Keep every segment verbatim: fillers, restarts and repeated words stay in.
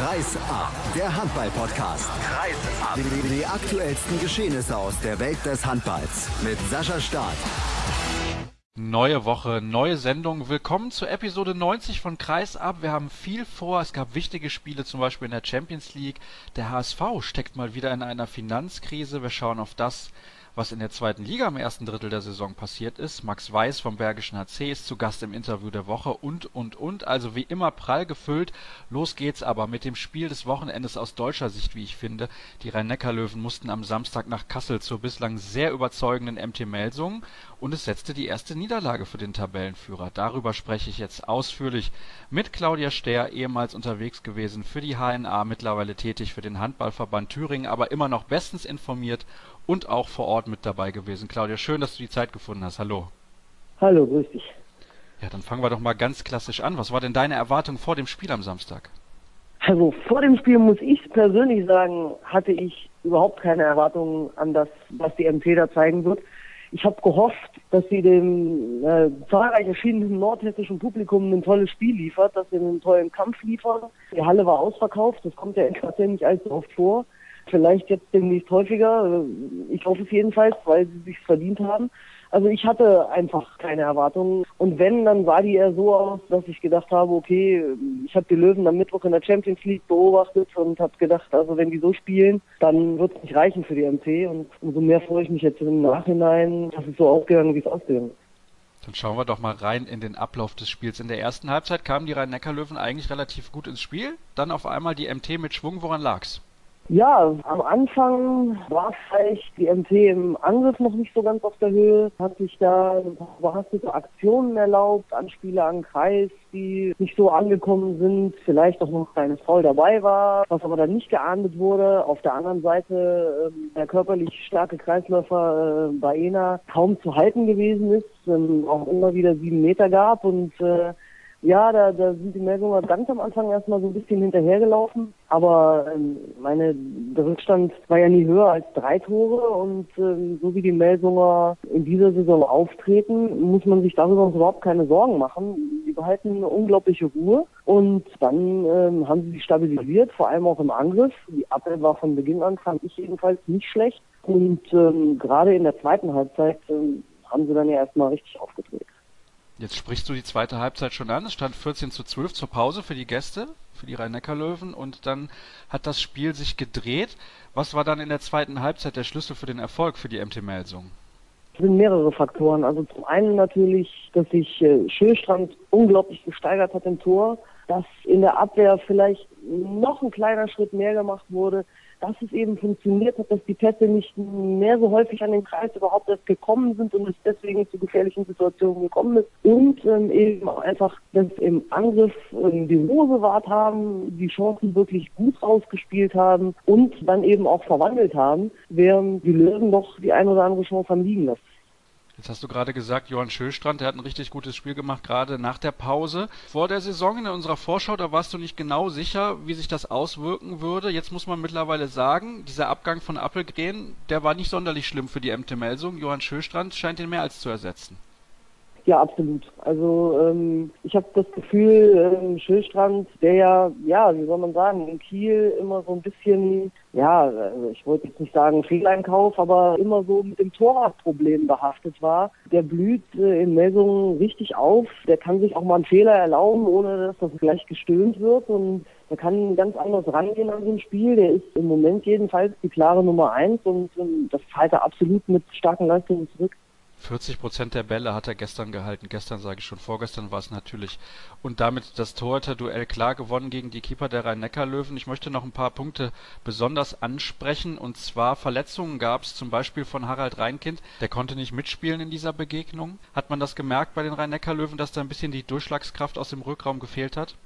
Kreis ab, der Handball-Podcast. Kreis ab. Die, die aktuellsten Geschehnisse aus der Welt des Handballs mit Sascha Staat. Neue Woche, neue Sendung. Willkommen zur Episode neunzig von Kreis ab. Wir haben viel vor. Es gab wichtige Spiele, zum Beispiel in der Champions League. Der H S V steckt mal wieder in einer Finanzkrise. Wir schauen auf das, was in der zweiten Liga im ersten Drittel der Saison passiert ist. Max Weiß vom Bergischen H C ist zu Gast im Interview der Woche und, und, und. Also wie immer prall gefüllt. Los geht's aber mit dem Spiel des Wochenendes aus deutscher Sicht, wie ich finde. Die Rhein-Neckar-Löwen mussten am Samstag nach Kassel zur bislang sehr überzeugenden M T Melsungen und es setzte die erste Niederlage für den Tabellenführer. Darüber spreche ich jetzt ausführlich mit Claudia Stehr, ehemals unterwegs gewesen für die H N A, mittlerweile tätig für den Handballverband Thüringen, aber immer noch bestens informiert und auch vor Ort mit dabei gewesen. Claudia, schön, dass du die Zeit gefunden hast. Hallo. Hallo, grüß dich. Ja, dann fangen wir doch mal ganz klassisch an. Was war denn deine Erwartung vor dem Spiel am Samstag? Also vor dem Spiel muss ich persönlich sagen, hatte ich überhaupt keine Erwartungen an das, was die M T da zeigen wird. Ich habe gehofft, dass sie dem äh, zahlreich erschienenen nordhessischen Publikum ein tolles Spiel liefert, dass sie einen tollen Kampf liefern. Die Halle war ausverkauft, das kommt ja in Kassel nicht allzu oft vor. Vielleicht jetzt demnächst häufiger. Ich hoffe es jedenfalls, weil sie es sich verdient haben. Also ich hatte einfach keine Erwartungen. Und wenn, dann sah die eher so aus, dass ich gedacht habe, okay, ich habe die Löwen am Mittwoch in der Champions League beobachtet und habe gedacht, also wenn die so spielen, dann wird es nicht reichen für die M T. Und umso mehr freue ich mich jetzt im Nachhinein, dass es so ausgegangen, wie es ausgegangen ist. Dann schauen wir doch mal rein in den Ablauf des Spiels. In der ersten Halbzeit kamen die Rhein-Neckar-Löwen eigentlich relativ gut ins Spiel. Dann auf einmal die M T mit Schwung. Woran lag's? Ja, am Anfang war vielleicht die M T im Angriff noch nicht so ganz auf der Höhe, hat sich da ein paar überhastete Aktionen erlaubt, Anspiele an Kreis, die nicht so angekommen sind, vielleicht auch noch ein kleines Foul dabei war, was aber dann nicht geahndet wurde. Auf der anderen Seite äh, der körperlich starke Kreisläufer äh, Baena kaum zu halten gewesen ist, ähm, auch immer wieder sieben Meter gab und äh, Ja, da, da sind die Melsunger ganz am Anfang erstmal so ein bisschen hinterhergelaufen, aber ähm, meine, der Rückstand war ja nie höher als drei Tore und ähm, so wie die Melsunger in dieser Saison auftreten, muss man sich darüber überhaupt keine Sorgen machen. Sie behalten eine unglaubliche Ruhe und dann ähm, haben sie sich stabilisiert, vor allem auch im Angriff. Die Abwehr war von Beginn an, fand ich jedenfalls, nicht schlecht und ähm, gerade in der zweiten Halbzeit ähm, haben sie dann ja erstmal richtig aufgedreht. Jetzt sprichst du die zweite Halbzeit schon an. Es stand vierzehn zu zwölf zur Pause für die Gäste, für die Rhein-Neckar-Löwen. Und dann hat das Spiel sich gedreht. Was war dann in der zweiten Halbzeit der Schlüssel für den Erfolg für die M T Melsungen? Es sind mehrere Faktoren. Also zum einen natürlich, dass sich äh, Schöstrand unglaublich gesteigert hat im Tor, dass in der Abwehr vielleicht noch ein kleiner Schritt mehr gemacht wurde, dass es eben funktioniert hat, dass die Pässe nicht mehr so häufig an den Kreis überhaupt erst gekommen sind und es deswegen zu gefährlichen Situationen gekommen ist. Und ähm, eben auch einfach, dass im Angriff ähm, die Ruhe bewahrt haben, die Chancen wirklich gut rausgespielt haben und dann eben auch verwandelt haben, während die Löwen doch die ein oder andere Chance haben liegen lassen. Jetzt hast du gerade gesagt, Johann Schöstrand, der hat ein richtig gutes Spiel gemacht, gerade nach der Pause. Vor der Saison in unserer Vorschau, da warst du nicht genau sicher, wie sich das auswirken würde. Jetzt muss man mittlerweile sagen, dieser Abgang von Appelgren, der war nicht sonderlich schlimm für die M T Melsungen. Johann Schöstrand scheint ihn mehr als zu ersetzen. Ja, absolut. Also ähm, ich habe das Gefühl, ähm, Schöstrand, der ja, ja, wie soll man sagen, in Kiel immer so ein bisschen, ja, also ich wollte jetzt nicht sagen Fehleinkauf, aber immer so mit dem Torwartproblem behaftet war, der blüht äh, in Melsungen richtig auf. Der kann sich auch mal einen Fehler erlauben, ohne dass das gleich gestöhnt wird und der kann ganz anders rangehen an so ein Spiel. Der ist im Moment jedenfalls die klare Nummer eins und ähm, das zahlt er absolut mit starken Leistungen zurück. vierzig Prozent der Bälle hat er gestern gehalten. Gestern sage ich schon, vorgestern war es natürlich. Und damit das Torhüter-Duell klar gewonnen gegen die Keeper der Rhein-Neckar-Löwen. Ich möchte noch ein paar Punkte besonders ansprechen. Und zwar Verletzungen gab es zum Beispiel von Harald Reinkind. Der konnte nicht mitspielen in dieser Begegnung. Hat man das gemerkt bei den Rhein-Neckar-Löwen, dass da ein bisschen die Durchschlagskraft aus dem Rückraum gefehlt hat?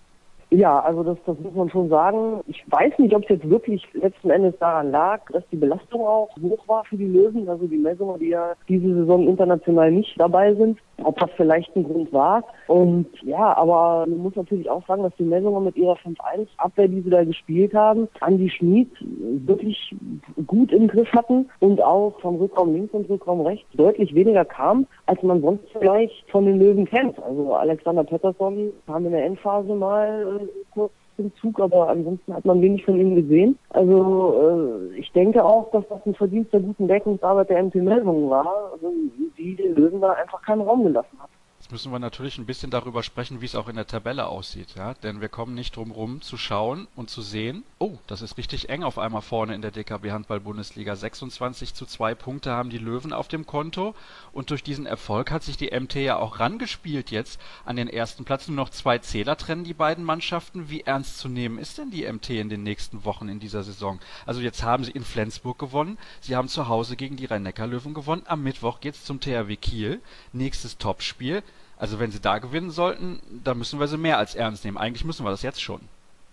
Ja, also das, das muss man schon sagen. Ich weiß nicht, ob es jetzt wirklich letzten Endes daran lag, dass die Belastung auch hoch war für die Löwen, also die Melsungen, die ja diese Saison international nicht dabei sind, ob das vielleicht ein Grund war. Und ja, aber man muss natürlich auch sagen, dass die Melsungen mit ihrer fünf eins Abwehr, die sie da gespielt haben, Andi Schmid wirklich gut im Griff hatten und auch vom Rückraum links und Rückraum rechts deutlich weniger kam, als man sonst vielleicht von den Löwen kennt. Also Alexander Pettersson kam in der Endphase mal kurz den Zug, aber ansonsten hat man wenig von ihm gesehen. Also äh, ich denke auch, dass das ein Verdienst der guten Deckungsarbeit der M T Melsungen war, also, die den Löwen da einfach keinen Raum gelassen hat. Jetzt müssen wir natürlich ein bisschen darüber sprechen, wie es auch in der Tabelle aussieht, ja, denn wir kommen nicht drum rum zu schauen und zu sehen, oh, das ist richtig eng auf einmal vorne in der D K B-Handball-Bundesliga. sechsundzwanzig zu zwei Punkte haben die Löwen auf dem Konto und durch diesen Erfolg hat sich die M T ja auch rangespielt jetzt an den ersten Platz. Nur noch zwei Zähler trennen die beiden Mannschaften. Wie ernst zu nehmen ist denn die M T in den nächsten Wochen in dieser Saison? Also jetzt haben sie in Flensburg gewonnen, sie haben zu Hause gegen die Rhein-Neckar-Löwen gewonnen, am Mittwoch geht's zum T H W Kiel, nächstes Topspiel. Also wenn sie da gewinnen sollten, dann müssen wir sie mehr als ernst nehmen. Eigentlich müssen wir das jetzt schon.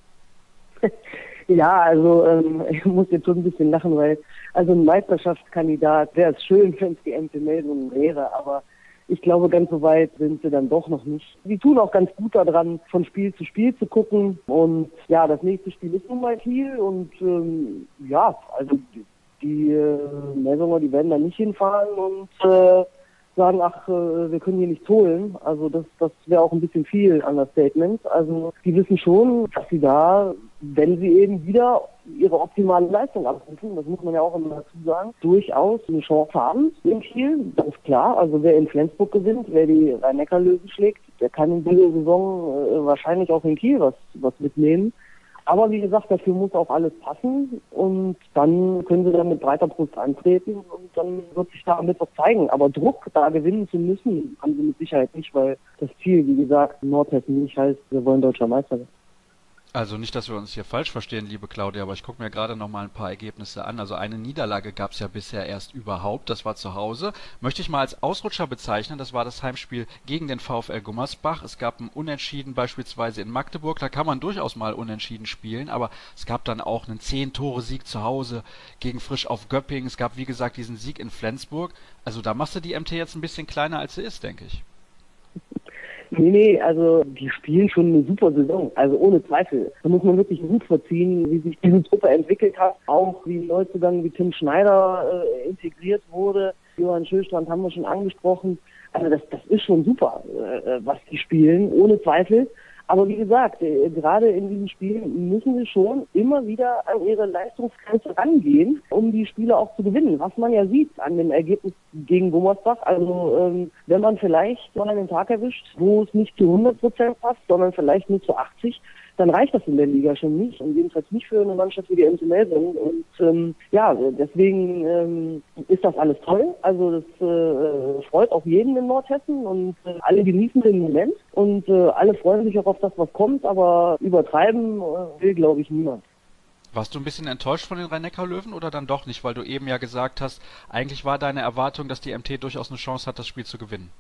Ja, also ähm, ich muss jetzt schon ein bisschen lachen, weil also ein Meisterschaftskandidat wäre es schön, wenn es die M T-Meldung wäre, aber ich glaube, ganz so weit sind sie dann doch noch nicht. Die tun auch ganz gut daran, von Spiel zu Spiel zu gucken. Und ja, das nächste Spiel ist nun mal Kiel und ähm, ja, also die, die äh, Melsunger, die werden da nicht hinfahren und äh, sagen, ach, wir können hier nichts holen. Also das, das wäre auch ein bisschen viel Understatement. Also die wissen schon, dass sie da, wenn sie eben wieder ihre optimale Leistung abrufen, das muss man ja auch immer dazu sagen, durchaus eine Chance haben in Kiel. Das ist klar. Also wer in Flensburg gewinnt, wer die Rhein-Neckar-Löwen schlägt, der kann in dieser Saison äh, wahrscheinlich auch in Kiel was, was mitnehmen. Aber wie gesagt, dafür muss auch alles passen und dann können sie dann mit breiter Brust antreten und dann wird sich da am Mittwoch zeigen. Aber Druck, da gewinnen zu müssen, haben sie mit Sicherheit nicht, weil das Ziel, wie gesagt, in Nordhessen nicht heißt, wir wollen deutscher Meister werden. Also nicht, dass wir uns hier falsch verstehen, liebe Claudia, aber ich gucke mir gerade noch mal ein paar Ergebnisse an. Also eine Niederlage gab es ja bisher erst überhaupt, das war zu Hause. Möchte ich mal als Ausrutscher bezeichnen, das war das Heimspiel gegen den VfL Gummersbach. Es gab ein Unentschieden beispielsweise in Magdeburg, da kann man durchaus mal unentschieden spielen, aber es gab dann auch einen zehn-Tore-Sieg zu Hause gegen Frisch auf Göppingen. Es gab, wie gesagt, diesen Sieg in Flensburg. Also da machst du die M T jetzt ein bisschen kleiner, als sie ist, denke ich. Nee, nee, also die spielen schon eine super Saison, also ohne Zweifel. Da muss man wirklich Hut verziehen, wie sich diese Truppe entwickelt hat, auch wie Neuzugang wie Tim Schneider äh, integriert wurde. Johann Schöstrand haben wir schon angesprochen. Also das, das ist schon super, äh, was die spielen, ohne Zweifel. Aber wie gesagt, äh, gerade in diesen Spielen müssen sie schon immer wieder an ihre Leistungsgrenze rangehen, um die Spiele auch zu gewinnen. Was man ja sieht an dem Ergebnis gegen Gummersbach. Also ähm, wenn man vielleicht mal einen Tag erwischt, wo es nicht zu hundert Prozent passt, sondern vielleicht nur zu achtzig, dann reicht das in der Liga schon nicht. Und jedenfalls nicht für eine Mannschaft wie die M T Melsungen. Und ähm, ja, deswegen ähm, ist das alles toll. Also das äh, freut auch jeden in Nordhessen und äh, alle genießen den Moment. Und äh, alle freuen sich auch auf das, was kommt. Aber übertreiben äh, will, glaube ich, niemand. Warst du ein bisschen enttäuscht von den Rhein-Neckar-Löwen oder dann doch nicht? Weil du eben ja gesagt hast, eigentlich war deine Erwartung, dass die M T durchaus eine Chance hat, das Spiel zu gewinnen.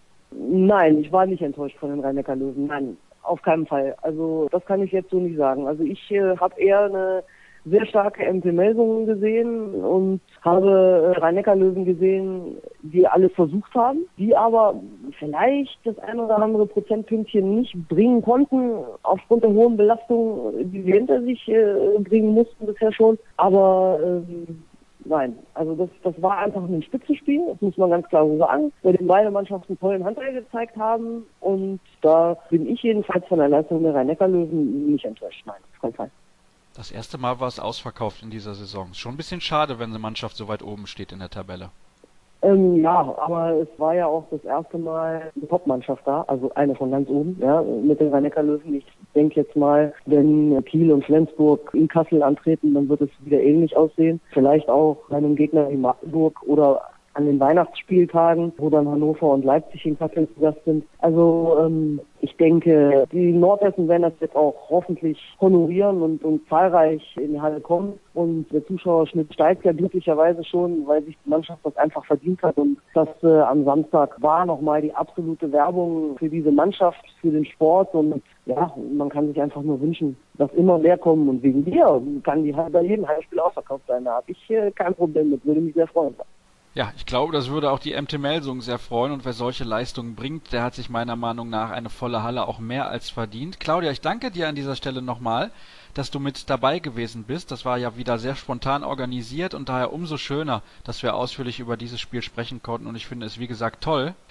Nein, ich war nicht enttäuscht von den Rhein-Neckar-Löwen. Nein. Auf keinen Fall. Also das kann ich jetzt so nicht sagen. Also ich äh, habe eher eine sehr starke M T Melsungen gesehen und habe äh, Rhein-Neckar-Löwen gesehen, die alles versucht haben, die aber vielleicht das ein oder andere Prozentpünktchen nicht bringen konnten, aufgrund der hohen Belastung, die sie hinter sich äh, bringen mussten bisher schon. Aber ähm, nein, also das, das war einfach ein Spitzenspiel, das muss man ganz klar so sagen, bei dem beide Mannschaften tollen Handball gezeigt haben und da bin ich jedenfalls von der Leistung der Rhein-Neckar-Löwen nicht enttäuscht. Nein, auf keinen Fall. Das erste Mal war es ausverkauft in dieser Saison. Ist schon ein bisschen schade, wenn eine Mannschaft so weit oben steht in der Tabelle. Ähm, ja, aber es war ja auch das erste Mal eine Top-Mannschaft da, also eine von ganz oben, ja, mit den Rhein-Neckar-Löwen. Ich denke jetzt mal, wenn Kiel und Flensburg in Kassel antreten, dann wird es wieder ähnlich aussehen. Vielleicht auch bei einem Gegner wie Magdeburg oder an den Weihnachtsspieltagen, wo dann Hannover und Leipzig in Kassel zu Gast sind. Also ähm, ich denke, die Nordhessen werden das jetzt auch hoffentlich honorieren und, und zahlreich in die Halle kommen. Und der Zuschauerschnitt steigt ja glücklicherweise schon, weil sich die Mannschaft das einfach verdient hat. Und das äh, am Samstag war nochmal die absolute Werbung für diese Mannschaft, für den Sport. Und ja, man kann sich einfach nur wünschen, dass immer mehr kommen. Und wegen dir kann die bei jedem Heimspiel ausverkauft sein. Da habe ich äh, kein Problem mit, würde mich sehr freuen. Ja, ich glaube, das würde auch die M T Melsungen sehr freuen und wer solche Leistungen bringt, der hat sich meiner Meinung nach eine volle Halle auch mehr als verdient. Claudia, ich danke dir an dieser Stelle nochmal, dass du mit dabei gewesen bist. Das war ja wieder sehr spontan organisiert und daher umso schöner, dass wir ausführlich über dieses Spiel sprechen konnten und ich finde es, wie gesagt, toll,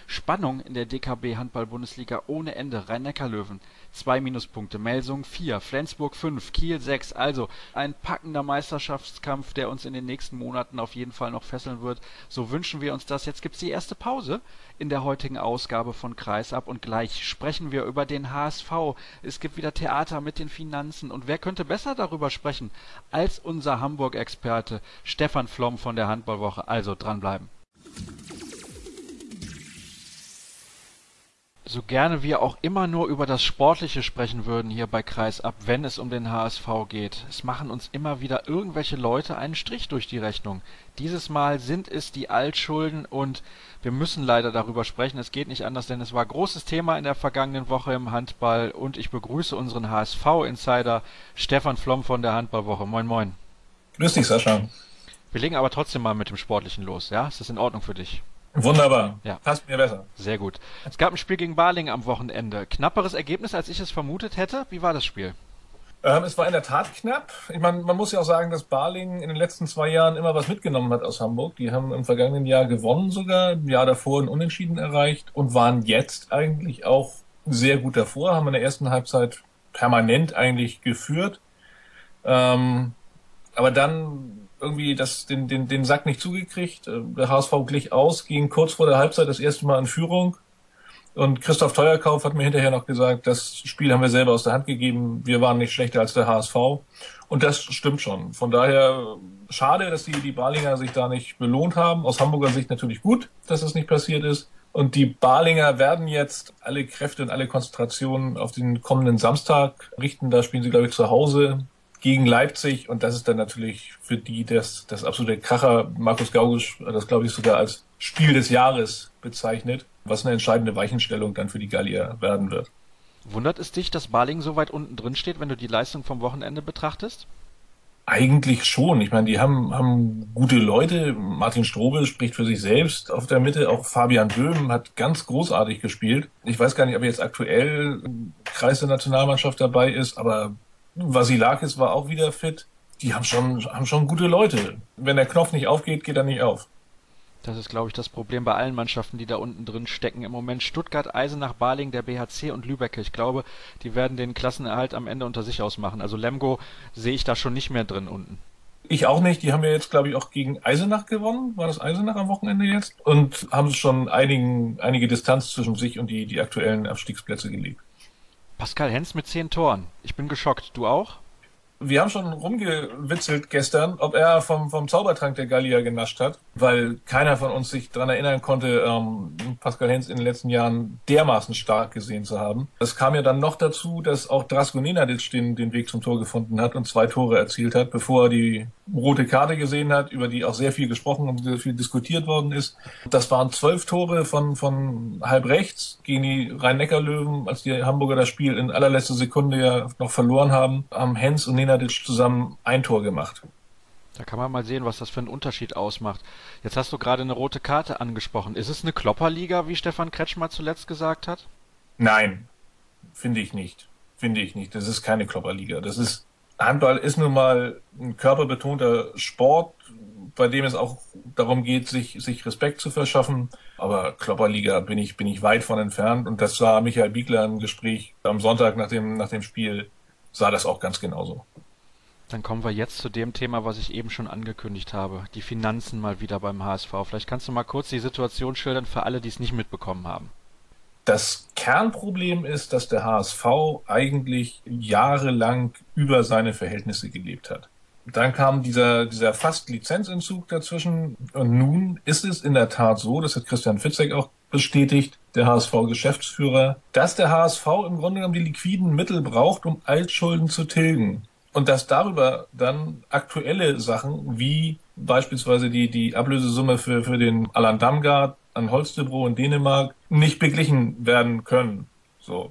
Spannung in der D K B Handball-Bundesliga ohne Ende. Rhein-Neckar-Löwen zwei Minuspunkte, Melsung vier, Flensburg fünf, Kiel sechs. Also ein packender Meisterschaftskampf, der uns in den nächsten Monaten auf jeden Fall noch fesseln wird. So wünschen wir uns das. Jetzt gibt's die erste Pause in der heutigen Ausgabe von Kreisab und gleich sprechen wir über den H S V. Es gibt wieder Theater mit den Finanzen und wer könnte besser darüber sprechen als unser Hamburg-Experte Stefan Flom von der Handballwoche. Also dranbleiben. So gerne wir auch immer nur über das Sportliche sprechen würden hier bei Kreisab, wenn es um den H S V geht. Es machen uns immer wieder irgendwelche Leute einen Strich durch die Rechnung. Dieses Mal sind es die Altschulden und wir müssen leider darüber sprechen. Es geht nicht anders, denn es war großes Thema in der vergangenen Woche im Handball und ich begrüße unseren H S V-Insider Stefan Flom von der Handballwoche. Moin, moin. Grüß dich, Sascha. Wir legen aber trotzdem mal mit dem Sportlichen los, ja? Ist das in Ordnung für dich? Wunderbar. Ja. Passt mir besser. Sehr gut. Es gab ein Spiel gegen Balingen am Wochenende. Knapperes Ergebnis, als ich es vermutet hätte. Wie war das Spiel? Ähm, es war in der Tat knapp. Ich meine, man muss ja auch sagen, dass Balingen in den letzten zwei Jahren immer was mitgenommen hat aus Hamburg. Die haben im vergangenen Jahr gewonnen sogar, im Jahr davor ein Unentschieden erreicht und waren jetzt eigentlich auch sehr gut davor, haben in der ersten Halbzeit permanent eigentlich geführt. Ähm, aber dann irgendwie das, den, den, den Sack nicht zugekriegt. Der H S V glich aus, ging kurz vor der Halbzeit das erste Mal in Führung. Und Christoph Teuerkauf hat mir hinterher noch gesagt, das Spiel haben wir selber aus der Hand gegeben. Wir waren nicht schlechter als der H S V. Und das stimmt schon. Von daher schade, dass die, die Balinger sich da nicht belohnt haben. Aus Hamburger Sicht natürlich gut, dass das nicht passiert ist. Und die Balinger werden jetzt alle Kräfte und alle Konzentrationen auf den kommenden Samstag richten. Da spielen sie, glaube ich, zu Hause gegen Leipzig und das ist dann natürlich für die das, das absolute Kracher. Markus Gaugisch hat das, glaube ich, sogar als Spiel des Jahres bezeichnet, was eine entscheidende Weichenstellung dann für die Gallier werden wird. Wundert es dich, dass Balingen so weit unten drin steht, wenn du die Leistung vom Wochenende betrachtest? Eigentlich schon. Ich meine, die haben, haben gute Leute. Martin Strobel spricht für sich selbst auf der Mitte. Auch Fabian Böhm hat ganz großartig gespielt. Ich weiß gar nicht, ob er jetzt aktuell im Kreis der Nationalmannschaft dabei ist, aber Vasilakis war auch wieder fit. Die haben schon, haben schon gute Leute. Wenn der Knopf nicht aufgeht, geht er nicht auf. Das ist, glaube ich, das Problem bei allen Mannschaften, die da unten drin stecken. Im Moment Stuttgart, Eisenach, Balingen, der B H C und Lübeck. Ich glaube, die werden den Klassenerhalt am Ende unter sich ausmachen. Also Lemgo sehe ich da schon nicht mehr drin unten. Ich auch nicht. Die haben ja jetzt, glaube ich, auch gegen Eisenach gewonnen. War das Eisenach am Wochenende jetzt? Und haben schon einigen, einige Distanz zwischen sich und die, die aktuellen Abstiegsplätze gelegt. Pascal Hens mit zehn Toren. Ich bin geschockt. Du auch? Wir haben schon rumgewitzelt gestern, ob er vom, vom Zaubertrank der Gallier genascht hat, weil keiner von uns sich daran erinnern konnte, ähm, Pascal Hens in den letzten Jahren dermaßen stark gesehen zu haben. Es kam ja dann noch dazu, dass auch Drasko Nenadic den, den Weg zum Tor gefunden hat und zwei Tore erzielt hat, bevor er die rote Karte gesehen hat, über die auch sehr viel gesprochen und sehr viel diskutiert worden ist. Das waren zwölf Tore von, von halb rechts gegen die Rhein-Neckar-Löwen, als die Hamburger das Spiel in allerletzter Sekunde ja noch verloren haben, haben Hens und Nenadic zusammen ein Tor gemacht. Da kann man mal sehen, was das für einen Unterschied ausmacht. Jetzt hast du gerade eine rote Karte angesprochen. Ist es eine Klopperliga, wie Stefan Kretschmer zuletzt gesagt hat? Nein, finde ich nicht. Finde ich nicht. Das ist keine Klopperliga. Das ist, Handball ist nun mal ein körperbetonter Sport, bei dem es auch darum geht, sich, sich Respekt zu verschaffen. Aber Klopperliga bin ich, bin ich weit von entfernt. Und das sah Michael Biegler im Gespräch am Sonntag nach dem, nach dem Spiel, sah das auch ganz genauso. Dann kommen wir jetzt zu dem Thema, was ich eben schon angekündigt habe. Die Finanzen mal wieder beim H S V. Vielleicht kannst du mal kurz die Situation schildern für alle, die es nicht mitbekommen haben. Das Kernproblem ist, dass der H S V eigentlich jahrelang über seine Verhältnisse gelebt hat. Dann kam dieser, dieser fast Lizenzentzug dazwischen und nun ist es in der Tat so, das hat Christian Fitzek auch bestätigt, der H S V-Geschäftsführer, dass der H S V im Grunde genommen die liquiden Mittel braucht, um Altschulden zu tilgen. Und dass darüber dann aktuelle Sachen wie beispielsweise die, die Ablösesumme für, für den Allan Damgaard an Holstebro in Dänemark nicht beglichen werden können. So.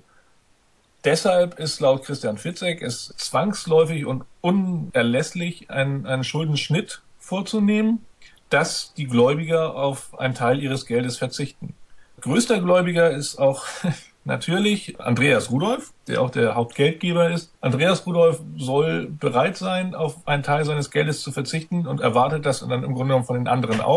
Deshalb ist laut Christian Fitzek es zwangsläufig und unerlässlich, einen, einen Schuldenschnitt vorzunehmen, dass die Gläubiger auf einen Teil ihres Geldes verzichten. Größter Gläubiger ist auch natürlich Andreas Rudolph, der auch der Hauptgeldgeber ist. Andreas Rudolph soll bereit sein, auf einen Teil seines Geldes zu verzichten und erwartet das dann im Grunde genommen von den anderen auch.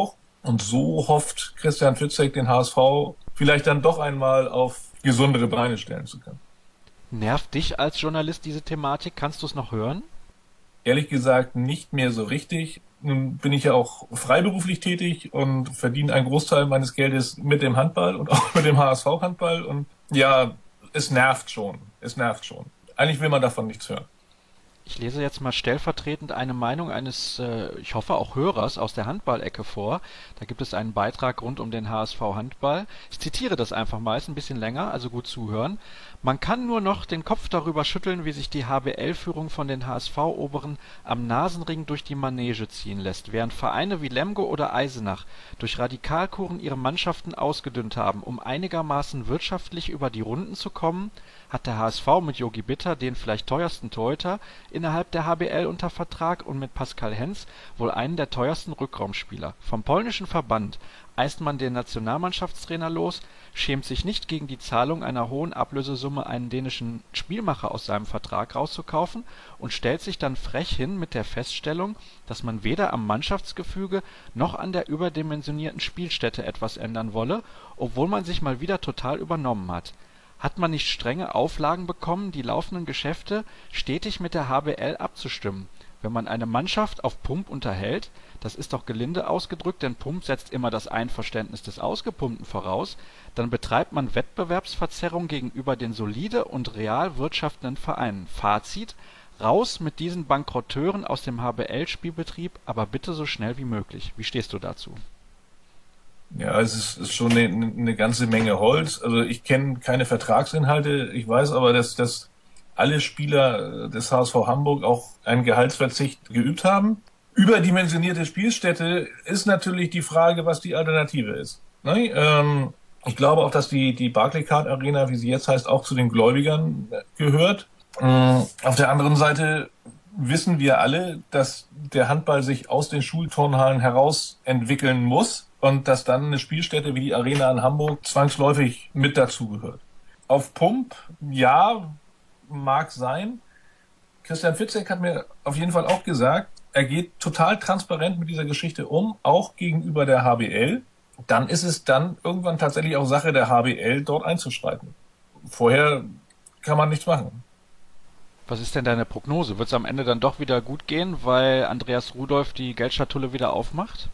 Und so hofft Christian Fitzek, den H S V vielleicht dann doch einmal auf gesundere Beine stellen zu können. Nervt dich als Journalist diese Thematik? Kannst du es noch hören? Ehrlich gesagt nicht mehr so richtig. Nun bin ich ja auch freiberuflich tätig und verdiene einen Großteil meines Geldes mit dem Handball und auch mit dem H S V-Handball. Und ja, es nervt schon. Es nervt schon. Eigentlich will man davon nichts hören. Ich lese jetzt mal stellvertretend eine Meinung eines, äh, ich hoffe auch Hörers aus der Handballecke vor. Da gibt es einen Beitrag rund um den H S V Handball. Ich zitiere das einfach mal, ist ein bisschen länger, also gut zuhören. Man kann nur noch den Kopf darüber schütteln, wie sich die H B L-Führung von den H S V-Oberen am Nasenring durch die Manege ziehen lässt, während Vereine wie Lemgo oder Eisenach durch Radikalkuren ihre Mannschaften ausgedünnt haben, um einigermaßen wirtschaftlich über die Runden zu kommen, hat der H S V mit Yogi Bitter den vielleicht teuersten Torhüter innerhalb der H B L unter Vertrag und mit Pascal Hens wohl einen der teuersten Rückraumspieler. Vom polnischen Verband eist man den Nationalmannschaftstrainer los, schämt sich nicht gegen die Zahlung einer hohen Ablösesumme einen dänischen Spielmacher aus seinem Vertrag rauszukaufen und stellt sich dann frech hin mit der Feststellung, dass man weder am Mannschaftsgefüge noch an der überdimensionierten Spielstätte etwas ändern wolle, obwohl man sich mal wieder total übernommen hat. Hat man nicht strenge Auflagen bekommen, die laufenden Geschäfte stetig mit der H B L abzustimmen? Wenn man eine Mannschaft auf Pump unterhält, das ist doch gelinde ausgedrückt, denn Pump setzt immer das Einverständnis des Ausgepumpten voraus, dann betreibt man Wettbewerbsverzerrung gegenüber den solide und real wirtschaftenden Vereinen. Fazit: Raus mit diesen Bankerotteuren aus dem H B L-Spielbetrieb, aber bitte so schnell wie möglich. Wie stehst du dazu? Ja, es ist, ist schon eine, eine ganze Menge Holz. Also ich kenne keine Vertragsinhalte. Ich weiß aber, dass, dass alle Spieler des H S V Hamburg auch einen Gehaltsverzicht geübt haben. Überdimensionierte Spielstätte ist natürlich die Frage, was die Alternative ist. Ne? Ähm, ich glaube auch, dass die, die Barclaycard Arena, wie sie jetzt heißt, auch zu den Gläubigern gehört. Ähm, auf der anderen Seite wissen wir alle, dass der Handball sich aus den Schulturnhallen heraus entwickeln muss. Und dass dann eine Spielstätte wie die Arena in Hamburg zwangsläufig mit dazugehört. Auf Pump, ja, mag sein. Christian Fitzek hat mir auf jeden Fall auch gesagt, er geht total transparent mit dieser Geschichte um, auch gegenüber der H B L. Dann ist es dann irgendwann tatsächlich auch Sache der H B L, dort einzuschreiten. Vorher kann man nichts machen. Was ist denn deine Prognose? Wird es am Ende dann doch wieder gut gehen, weil Andreas Rudolph die Geldschatulle wieder aufmacht?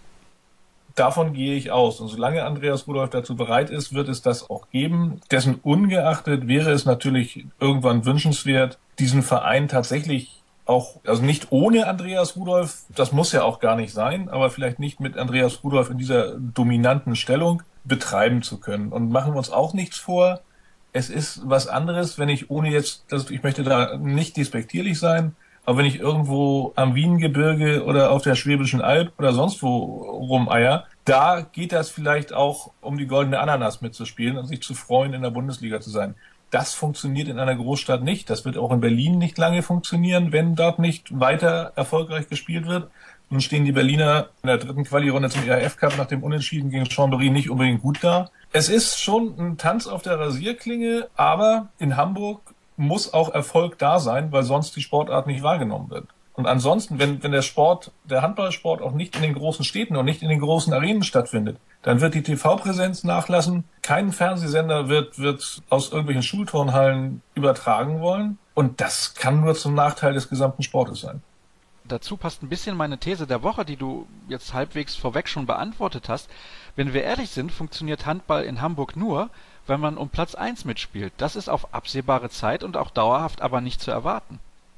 Davon gehe ich aus. Und solange Andreas Rudolph dazu bereit ist, wird es das auch geben. Dessen ungeachtet wäre es natürlich irgendwann wünschenswert, diesen Verein tatsächlich auch, also nicht ohne Andreas Rudolph, das muss ja auch gar nicht sein, aber vielleicht nicht mit Andreas Rudolph in dieser dominanten Stellung betreiben zu können. Und machen wir uns auch nichts vor. Es ist was anderes, wenn ich ohne jetzt, das, ich möchte da nicht despektierlich sein, aber wenn ich irgendwo am Wiengebirge oder auf der Schwäbischen Alb oder sonst wo rumeier, da geht das vielleicht auch, um die goldene Ananas mitzuspielen und sich zu freuen, in der Bundesliga zu sein. Das funktioniert in einer Großstadt nicht. Das wird auch in Berlin nicht lange funktionieren, wenn dort nicht weiter erfolgreich gespielt wird. Nun stehen die Berliner in der dritten Quali-Runde zum E R F-Cup nach dem Unentschieden gegen Chambéry nicht unbedingt gut da. Es ist schon ein Tanz auf der Rasierklinge, aber in Hamburg muss auch Erfolg da sein, weil sonst die Sportart nicht wahrgenommen wird. Und ansonsten, wenn, wenn der Sport, der Handballsport auch nicht in den großen Städten und nicht in den großen Arenen stattfindet, dann wird die T V-Präsenz nachlassen. Kein Fernsehsender wird, wird aus irgendwelchen Schulturnhallen übertragen wollen. Und das kann nur zum Nachteil des gesamten Sportes sein. Dazu passt ein bisschen meine These der Woche, die du jetzt halbwegs vorweg schon beantwortet hast. Wenn wir ehrlich sind, funktioniert Handball in Hamburg nur, wenn man um Platz eins mitspielt. Das ist auf absehbare Zeit und auch dauerhaft aber nicht zu erwarten.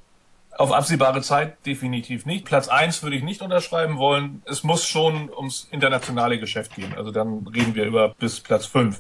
Auf absehbare Zeit definitiv nicht. Platz eins würde ich nicht unterschreiben wollen. Es muss schon ums internationale Geschäft gehen. Also dann reden wir über bis Platz fünf.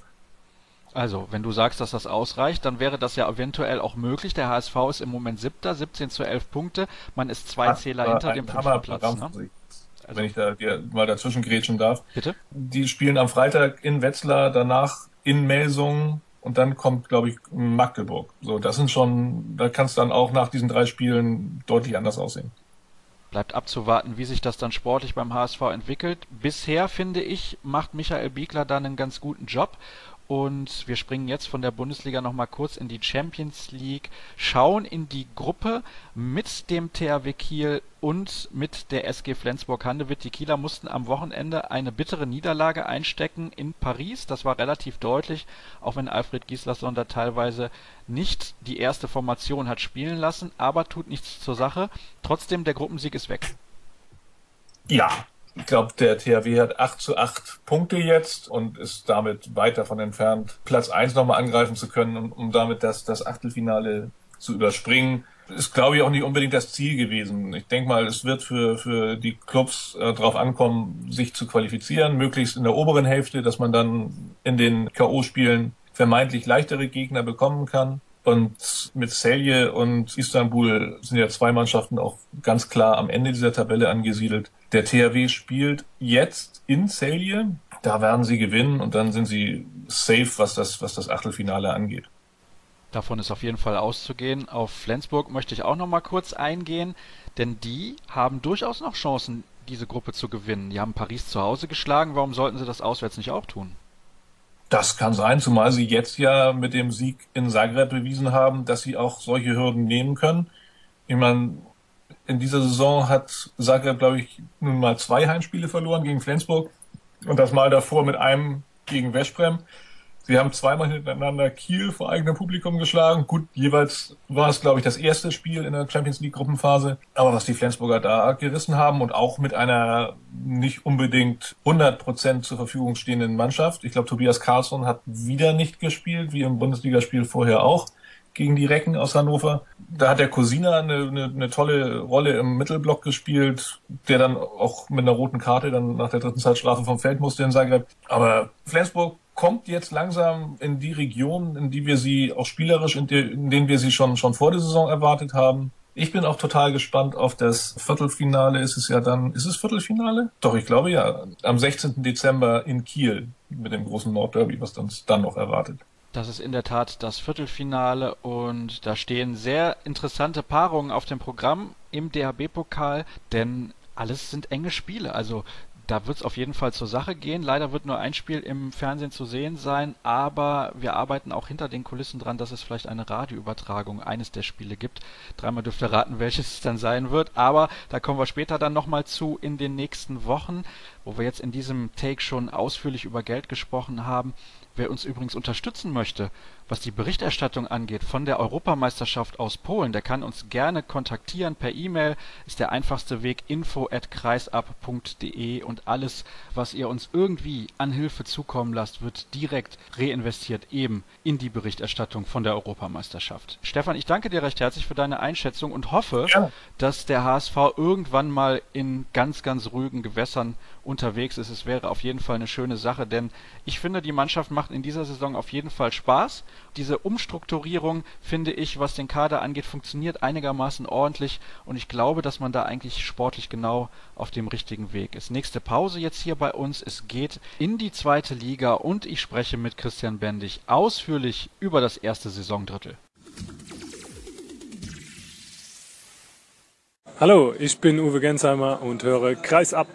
Also, wenn du sagst, dass das ausreicht, dann wäre das ja eventuell auch möglich. Der H S V ist im Moment siebter, siebzehn zu elf Punkte. Man ist zwei Das Zähler war hinter ein dem fünften Platz. Ne? Also, Also, wenn ich da dir mal dazwischen grätschen darf. bitte? Die spielen am Freitag in Wetzlar, danach in Melsungen und dann kommt, glaube ich, Magdeburg. So, das sind schon, da kann es dann auch nach diesen drei Spielen deutlich anders aussehen. Bleibt abzuwarten, wie sich das dann sportlich beim H S V entwickelt. Bisher, finde ich, macht Michael Biegler da einen ganz guten Job. Und wir springen jetzt von der Bundesliga nochmal kurz in die Champions League, schauen in die Gruppe mit dem T H W Kiel und mit der S G Flensburg-Handewitt. Die Kieler mussten am Wochenende eine bittere Niederlage einstecken in Paris. Das war relativ deutlich, auch wenn Alfred Gislason da teilweise nicht die erste Formation hat spielen lassen, aber tut nichts zur Sache. Trotzdem, der Gruppensieg ist weg. Ja. Ich glaube, der T H W hat acht zu acht Punkte jetzt und ist damit weit davon entfernt, Platz eins nochmal angreifen zu können, um, um damit das, das Achtelfinale zu überspringen. Ist, glaube ich, auch nicht unbedingt das Ziel gewesen. Ich denke mal, es wird für, für die Clubs äh, darauf ankommen, sich zu qualifizieren, möglichst in der oberen Hälfte, dass man dann in den K O-Spielen vermeintlich leichtere Gegner bekommen kann. Und mit Celje und Istanbul sind ja zwei Mannschaften auch ganz klar am Ende dieser Tabelle angesiedelt. Der T H W spielt jetzt in Celje, da werden sie gewinnen und dann sind sie safe, was das, was das Achtelfinale angeht. Davon ist auf jeden Fall auszugehen. Auf Flensburg möchte ich auch noch mal kurz eingehen, denn die haben durchaus noch Chancen, diese Gruppe zu gewinnen. Die haben Paris zu Hause geschlagen, warum sollten sie das auswärts nicht auch tun? Das kann sein, zumal sie jetzt ja mit dem Sieg in Zagreb bewiesen haben, dass sie auch solche Hürden nehmen können. Ich meine, in dieser Saison hat Zagreb, glaube ich, nun mal zwei Heimspiele verloren gegen Flensburg und das Mal davor mit einem gegen Veszprem. Sie haben zweimal hintereinander Kiel vor eigenem Publikum geschlagen. Gut, jeweils war es, glaube ich, das erste Spiel in der Champions League Gruppenphase. Aber was die Flensburger da gerissen haben und auch mit einer nicht unbedingt hundert Prozent zur Verfügung stehenden Mannschaft. Ich glaube, Tobias Karlsson hat wieder nicht gespielt, wie im Bundesligaspiel vorher auch, gegen die Recken aus Hannover. Da hat der Cosina eine, eine, eine tolle Rolle im Mittelblock gespielt, der dann auch mit einer roten Karte dann nach der dritten Zeitstrafe vom Feld musste in Zagreb. Aber Flensburg kommt jetzt langsam in die Region, in die wir sie auch spielerisch, in, die, in denen wir sie schon, schon vor der Saison erwartet haben. Ich bin auch total gespannt auf das Viertelfinale. Ist es ja dann, ist es Viertelfinale? Doch, ich glaube ja. Am sechzehnten Dezember in Kiel mit dem großen Nordderby, was uns dann noch erwartet. Das ist in der Tat das Viertelfinale und da stehen sehr interessante Paarungen auf dem Programm im D H B-Pokal, denn alles sind enge Spiele. Also da wird es auf jeden Fall zur Sache gehen. Leider wird nur ein Spiel im Fernsehen zu sehen sein, aber wir arbeiten auch hinter den Kulissen dran, dass es vielleicht eine Radioübertragung eines der Spiele gibt. Dreimal dürft ihr raten, welches es dann sein wird, aber da kommen wir später dann nochmal zu in den nächsten Wochen, wo wir jetzt in diesem Take schon ausführlich über Geld gesprochen haben. Wer uns übrigens unterstützen möchte, was die Berichterstattung angeht von der Europameisterschaft aus Polen, der kann uns gerne kontaktieren per E-Mail, ist der einfachste Weg info at kreisab punkt de und alles, was ihr uns irgendwie an Hilfe zukommen lasst, wird direkt reinvestiert eben in die Berichterstattung von der Europameisterschaft. Stefan, ich danke dir recht herzlich für deine Einschätzung und hoffe, ja. dass der H S V irgendwann mal in ganz, ganz ruhigen Gewässern unterwegs ist. Es wäre auf jeden Fall eine schöne Sache, denn ich finde, die Mannschaft macht in dieser Saison auf jeden Fall Spaß. Diese Umstrukturierung, finde ich, was den Kader angeht, funktioniert einigermaßen ordentlich und ich glaube, dass man da eigentlich sportlich genau auf dem richtigen Weg ist. Nächste Pause jetzt hier bei uns. Es geht in die zweite Liga und ich spreche mit Christian Bendig ausführlich über das erste Saisondrittel. Hallo, ich bin Uwe Gensheimer und höre Kreisab.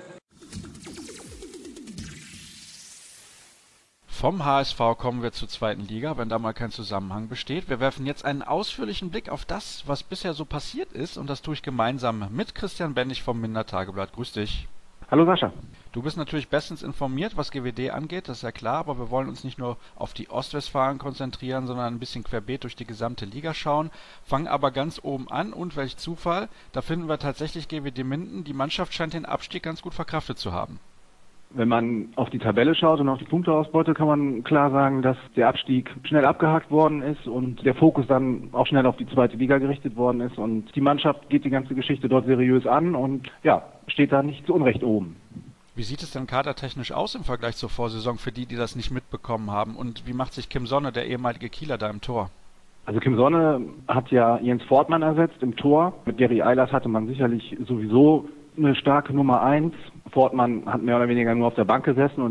Vom H S V kommen wir zur zweiten Liga, wenn da mal kein Zusammenhang besteht. Wir werfen jetzt einen ausführlichen Blick auf das, was bisher so passiert ist und das tue ich gemeinsam mit Christian Bendig vom Minder Tageblatt. Grüß dich. Hallo Sascha. Du bist natürlich bestens informiert, was G W D angeht, das ist ja klar, aber wir wollen uns nicht nur auf die Ostwestfalen konzentrieren, sondern ein bisschen querbeet durch die gesamte Liga schauen, fangen aber ganz oben an und welch Zufall, da finden wir tatsächlich G W D Minden, die Mannschaft scheint den Abstieg ganz gut verkraftet zu haben. Wenn man auf die Tabelle schaut und auf die Punkteausbeute, kann man klar sagen, dass der Abstieg schnell abgehakt worden ist und der Fokus dann auch schnell auf die zweite Liga gerichtet worden ist. Und die Mannschaft geht die ganze Geschichte dort seriös an und ja, steht da nicht zu Unrecht oben. Wie sieht es denn kadertechnisch aus im Vergleich zur Vorsaison für die, die das nicht mitbekommen haben? Und wie macht sich Kim Sonne, der ehemalige Kieler, da im Tor? Also Kim Sonne hat ja Jens Fortmann ersetzt im Tor. Mit Gary Eilers hatte man sicherlich sowieso eine starke Nummer eins. Fortmann hat mehr oder weniger nur auf der Bank gesessen und jetzt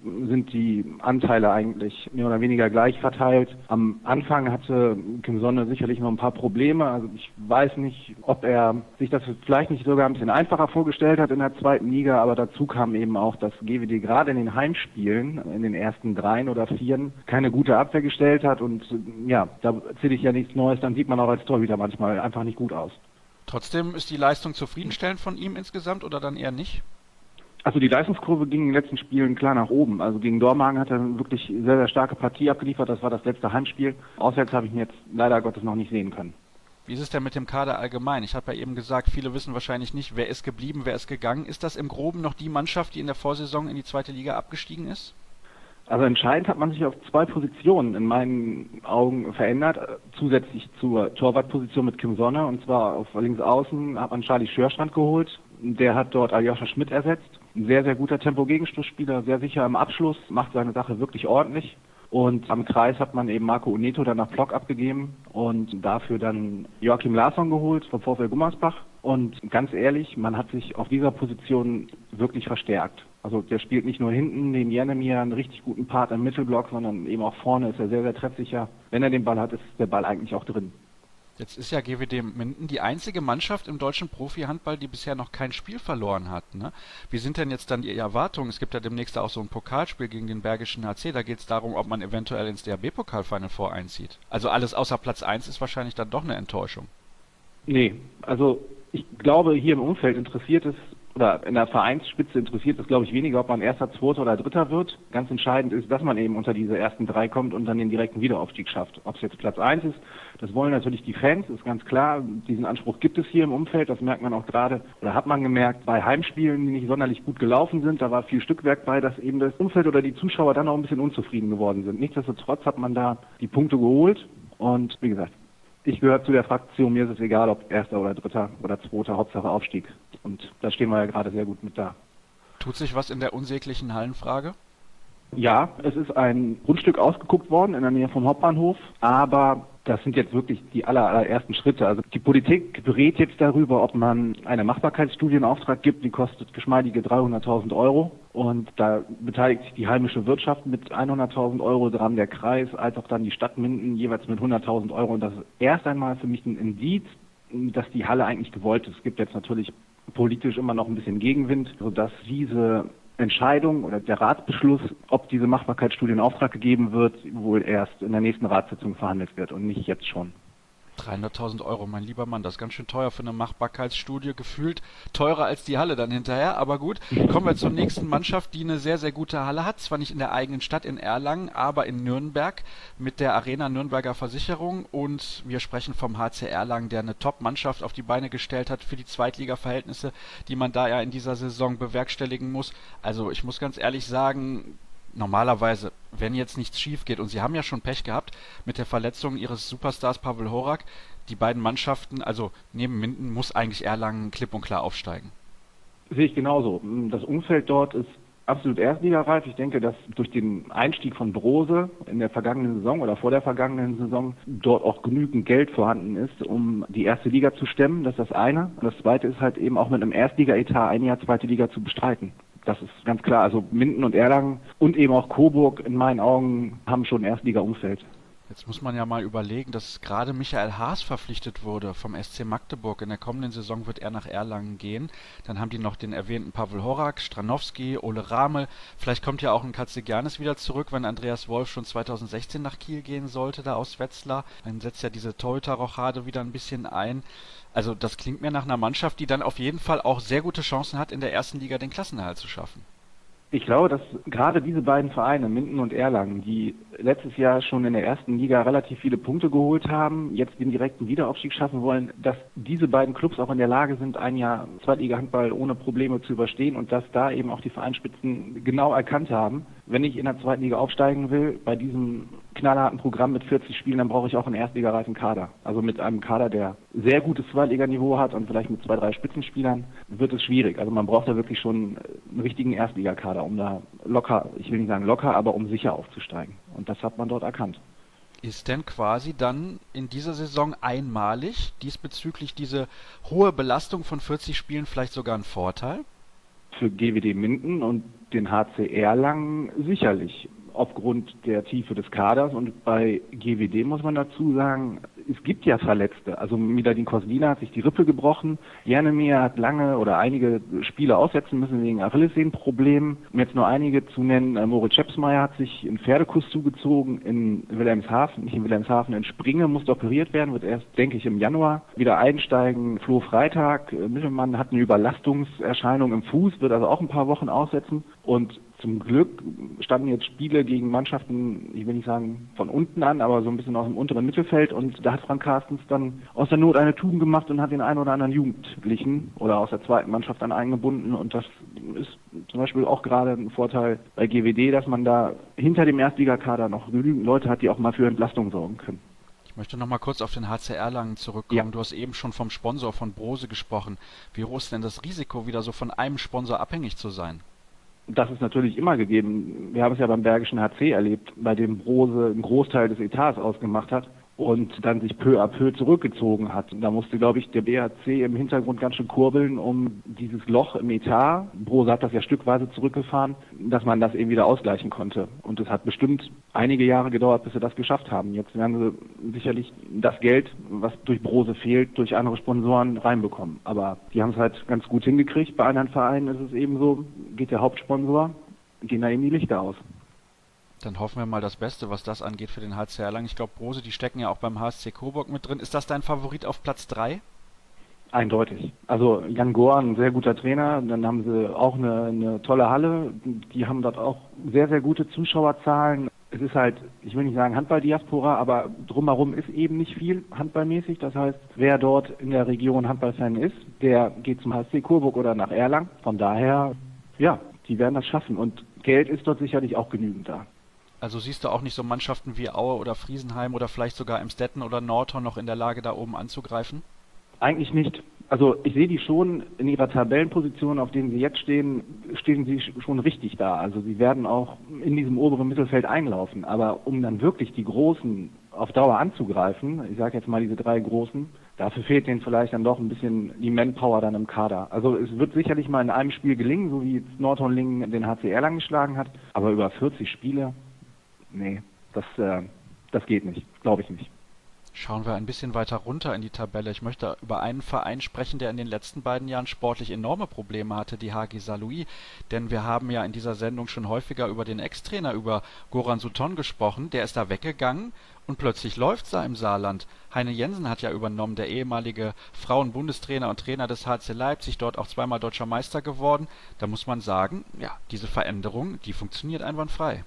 sind die Anteile eigentlich mehr oder weniger gleich verteilt. Am Anfang hatte Kim Sonne sicherlich noch ein paar Probleme. Also ich weiß nicht, ob er sich das vielleicht nicht sogar ein bisschen einfacher vorgestellt hat in der zweiten Liga, aber dazu kam eben auch, dass G W D gerade in den Heimspielen, in den ersten dreien oder vieren, keine gute Abwehr gestellt hat und ja, da erzähle ich ja nichts Neues, dann sieht man auch als Torhüter manchmal einfach nicht gut aus. Trotzdem ist die Leistung zufriedenstellend von ihm insgesamt oder dann eher nicht? Also die Leistungskurve ging in den letzten Spielen klar nach oben. Also gegen Dormagen hat er wirklich sehr, sehr starke Partie abgeliefert. Das war das letzte Heimspiel. Auswärts habe ich ihn jetzt leider Gottes noch nicht sehen können. Wie ist es denn mit dem Kader allgemein? Ich habe ja eben gesagt, viele wissen wahrscheinlich nicht, wer ist geblieben, wer ist gegangen. Ist das im Groben noch die Mannschaft, die in der Vorsaison in die zweite Liga abgestiegen ist? Also entscheidend hat man sich auf zwei Positionen in meinen Augen verändert, zusätzlich zur Torwartposition mit Kim Sonne, und zwar auf links außen hat man Charlie Schörstrand geholt, der hat dort Aljoscha Schmidt ersetzt, ein sehr, sehr guter Tempo-Gegenstoßspieler, sehr sicher im Abschluss, macht seine Sache wirklich ordentlich. Und am Kreis hat man eben Marco Uneto dann nach Plock abgegeben und dafür dann Joachim Larsson geholt vom VfL Gummersbach. Und ganz ehrlich, man hat sich auf dieser Position wirklich verstärkt. Also der spielt nicht nur hinten neben Jeremia einen richtig guten Part im Mittelblock, sondern eben auch vorne ist er sehr, sehr treffsicher. Wenn er den Ball hat, ist der Ball eigentlich auch drin. Jetzt ist ja G W D Minden die einzige Mannschaft im deutschen Profi-Handball, die bisher noch kein Spiel verloren hat. Ne? Wie sind denn jetzt dann die Erwartungen? Es gibt ja demnächst auch so ein Pokalspiel gegen den Bergischen H C. Da geht es darum, ob man eventuell ins D H B-Pokal-Final Four einzieht. Also alles außer Platz eins ist wahrscheinlich dann doch eine Enttäuschung. Nee, also ich glaube, hier im Umfeld interessiert es, oder in der Vereinsspitze interessiert es, glaube ich, weniger, ob man Erster, Zweiter oder Dritter wird. Ganz entscheidend ist, dass man eben unter diese ersten drei kommt und dann den direkten Wiederaufstieg schafft. Ob es jetzt Platz eins ist, das wollen natürlich die Fans, ist ganz klar. Diesen Anspruch gibt es hier im Umfeld, das merkt man auch gerade, oder hat man gemerkt, bei Heimspielen, die nicht sonderlich gut gelaufen sind, da war viel Stückwerk bei, dass eben das Umfeld oder die Zuschauer dann auch ein bisschen unzufrieden geworden sind. Nichtsdestotrotz hat man da die Punkte geholt und wie gesagt, ich gehöre zu der Fraktion, mir ist es egal, ob Erster oder Dritter oder Zweiter, Hauptsache Aufstieg. Und da stehen wir ja gerade sehr gut mit da. Tut sich was in der unsäglichen Hallenfrage? Ja, es ist ein Grundstück ausgeguckt worden in der Nähe vom Hauptbahnhof, aber das sind jetzt wirklich die aller, allerersten Schritte. Also die Politik berät jetzt darüber, ob man eine Machbarkeitsstudie in Auftrag gibt, die kostet geschmeidige dreihunderttausend Euro. Und da beteiligt sich die heimische Wirtschaft mit hunderttausend Euro dran, der Kreis, als auch dann die Stadt Minden jeweils mit hunderttausend Euro. Und das ist erst einmal für mich ein Indiz, dass die Halle eigentlich gewollt ist. Es gibt jetzt natürlich politisch immer noch ein bisschen Gegenwind, sodass diese Entscheidung oder der Ratsbeschluss, ob diese Machbarkeitsstudie in Auftrag gegeben wird, wohl erst in der nächsten Ratssitzung verhandelt wird und nicht jetzt schon. dreihunderttausend Euro, mein lieber Mann, das ist ganz schön teuer für eine Machbarkeitsstudie, gefühlt teurer als die Halle dann hinterher, aber gut. Kommen wir zur nächsten Mannschaft, die eine sehr, sehr gute Halle hat, zwar nicht in der eigenen Stadt in Erlangen, aber in Nürnberg mit der Arena Nürnberger Versicherung, und wir sprechen vom H C Erlangen, der eine Top-Mannschaft auf die Beine gestellt hat für die Zweitliga-Verhältnisse, die man da ja in dieser Saison bewerkstelligen muss. Also ich muss ganz ehrlich sagen, normalerweise, wenn jetzt nichts schief geht, und sie haben ja schon Pech gehabt mit der Verletzung ihres Superstars Pavel Horak, die beiden Mannschaften, also neben Minden, muss eigentlich Erlangen klipp und klar aufsteigen. Sehe ich genauso. Das Umfeld dort ist absolut erstligareif. Ich denke, dass durch den Einstieg von Brose in der vergangenen Saison oder vor der vergangenen Saison dort auch genügend Geld vorhanden ist, um die erste Liga zu stemmen. Das ist das eine. Und das zweite ist halt eben auch mit einem Erstliga-Etat ein Jahr zweite Liga zu bestreiten. Das ist ganz klar. Also Minden und Erlangen und eben auch Coburg in meinen Augen haben schon ein Erstliga-Umfeld. Jetzt muss man ja mal überlegen, dass gerade Michael Haas verpflichtet wurde vom S C Magdeburg. In der kommenden Saison wird er nach Erlangen gehen. Dann haben die noch den erwähnten Pavel Horak, Stranowski, Ole Ramel. Vielleicht kommt ja auch ein Katzigiannis wieder zurück, wenn Andreas Wolf schon zweitausendsechzehn nach Kiel gehen sollte, da aus Wetzlar. Dann setzt ja diese Torhüter-Rochade wieder ein bisschen ein. Also das klingt mir nach einer Mannschaft, die dann auf jeden Fall auch sehr gute Chancen hat, in der ersten Liga den Klassenerhalt zu schaffen. Ich glaube, dass gerade diese beiden Vereine, Minden und Erlangen, die letztes Jahr schon in der ersten Liga relativ viele Punkte geholt haben, jetzt den direkten Wiederaufstieg schaffen wollen, dass diese beiden Clubs auch in der Lage sind, ein Jahr Zweitliga-Handball ohne Probleme zu überstehen und dass da eben auch die Vereinsspitzen genau erkannt haben, wenn ich in der zweiten Liga aufsteigen will, bei diesem knallharten Programm mit vierzig Spielen, dann brauche ich auch einen erstligareifen Kader. Also mit einem Kader, der sehr gutes Zweitliganiveau hat und vielleicht mit zwei, drei Spitzenspielern, wird es schwierig. Also man braucht da wirklich schon einen richtigen Erstligakader, um da locker, ich will nicht sagen locker, aber um sicher aufzusteigen. Und das hat man dort erkannt. Ist denn quasi dann in dieser Saison einmalig diesbezüglich diese hohe Belastung von vierzig Spielen vielleicht sogar ein Vorteil? Für G W D Minden und den H C Erlangen sicherlich, aufgrund der Tiefe des Kaders. Und bei G W D muss man dazu sagen, es gibt ja Verletzte. Also Miladin Kozlina hat sich die Rippe gebrochen, Jernemir hat lange oder einige Spiele aussetzen müssen wegen Achillessehnenproblemen. Um jetzt nur einige zu nennen, Moritz Schepsmeier hat sich einen Pferdekuss zugezogen in Wilhelmshaven, nicht in Wilhelmshaven, in Springe, musste operiert werden, wird erst, denke ich, im Januar wieder einsteigen. Flo Freitag, Mittelmann, hat eine Überlastungserscheinung im Fuß, wird also auch ein paar Wochen aussetzen. Und zum Glück standen jetzt Spiele gegen Mannschaften, ich will nicht sagen von unten an, aber so ein bisschen aus dem unteren Mittelfeld. Und da hat Frank Carstens dann aus der Not eine Tugend gemacht und hat den einen oder anderen Jugendlichen oder aus der zweiten Mannschaft dann eingebunden. Und das ist zum Beispiel auch gerade ein Vorteil bei G W D, dass man da hinter dem Erstligakader noch genügend Leute hat, die auch mal für Entlastung sorgen können. Ich möchte noch mal kurz auf den H C Erlangen zurückkommen. Ja. Du hast eben schon vom Sponsor von Brose gesprochen. Wie hoch ist denn das Risiko, wieder so von einem Sponsor abhängig zu sein? Das ist natürlich immer gegeben. Wir haben es ja beim Bergischen H C erlebt, bei dem Brose einen Großteil des Etats ausgemacht hat und dann sich peu à peu zurückgezogen hat. Da musste, glaube ich, der B H C im Hintergrund ganz schön kurbeln, um dieses Loch im Etat, Brose hat das ja stückweise zurückgefahren, dass man das eben wieder ausgleichen konnte. Und es hat bestimmt einige Jahre gedauert, bis sie das geschafft haben. Jetzt werden sie sicherlich das Geld, was durch Brose fehlt, durch andere Sponsoren reinbekommen. Aber die haben es halt ganz gut hingekriegt. Bei anderen Vereinen ist es eben so, geht der Hauptsponsor, gehen da eben die Lichter aus. Dann hoffen wir mal das Beste, was das angeht für den H C Erlangen. Ich glaube, Brose, die stecken ja auch beim H S C Coburg mit drin. Ist das dein Favorit auf Platz drei? Eindeutig. Also Jan Gohr, ein sehr guter Trainer. Dann haben sie auch eine, eine tolle Halle. Die haben dort auch sehr, sehr gute Zuschauerzahlen. Es ist halt, ich will nicht sagen Handball-Diaspora, aber drumherum ist eben nicht viel handballmäßig. Das heißt, wer dort in der Region Handballfan ist, der geht zum H S C Coburg oder nach Erlangen. Von daher, ja, die werden das schaffen. Und Geld ist dort sicherlich auch genügend da. Also siehst du auch nicht so Mannschaften wie Aue oder Friesenheim oder vielleicht sogar Emstetten oder Nordhorn noch in der Lage, da oben anzugreifen? Eigentlich nicht. Also ich sehe die schon in ihrer Tabellenposition, auf denen sie jetzt stehen, stehen sie schon richtig da. Also sie werden auch in diesem oberen Mittelfeld einlaufen. Aber um dann wirklich die Großen auf Dauer anzugreifen, ich sage jetzt mal diese drei Großen, dafür fehlt denen vielleicht dann doch ein bisschen die Manpower dann im Kader. Also es wird sicherlich mal in einem Spiel gelingen, so wie Nordhorn-Lingen den H C Erlangen geschlagen hat. Aber über vierzig Spiele, nee, das, äh, das geht nicht, glaube ich nicht. Schauen wir ein bisschen weiter runter in die Tabelle. Ich möchte über einen Verein sprechen, der in den letzten beiden Jahren sportlich enorme Probleme hatte, die H G Saarlouis. Denn wir haben ja in dieser Sendung schon häufiger über den Ex-Trainer, über Goran Sutton gesprochen. Der ist da weggegangen und plötzlich läuft's da im Saarland. Heine Jensen hat ja übernommen, der ehemalige Frauen-Bundestrainer und Trainer des H C Leipzig, dort auch zweimal deutscher Meister geworden. Da muss man sagen, ja, diese Veränderung, die funktioniert einwandfrei.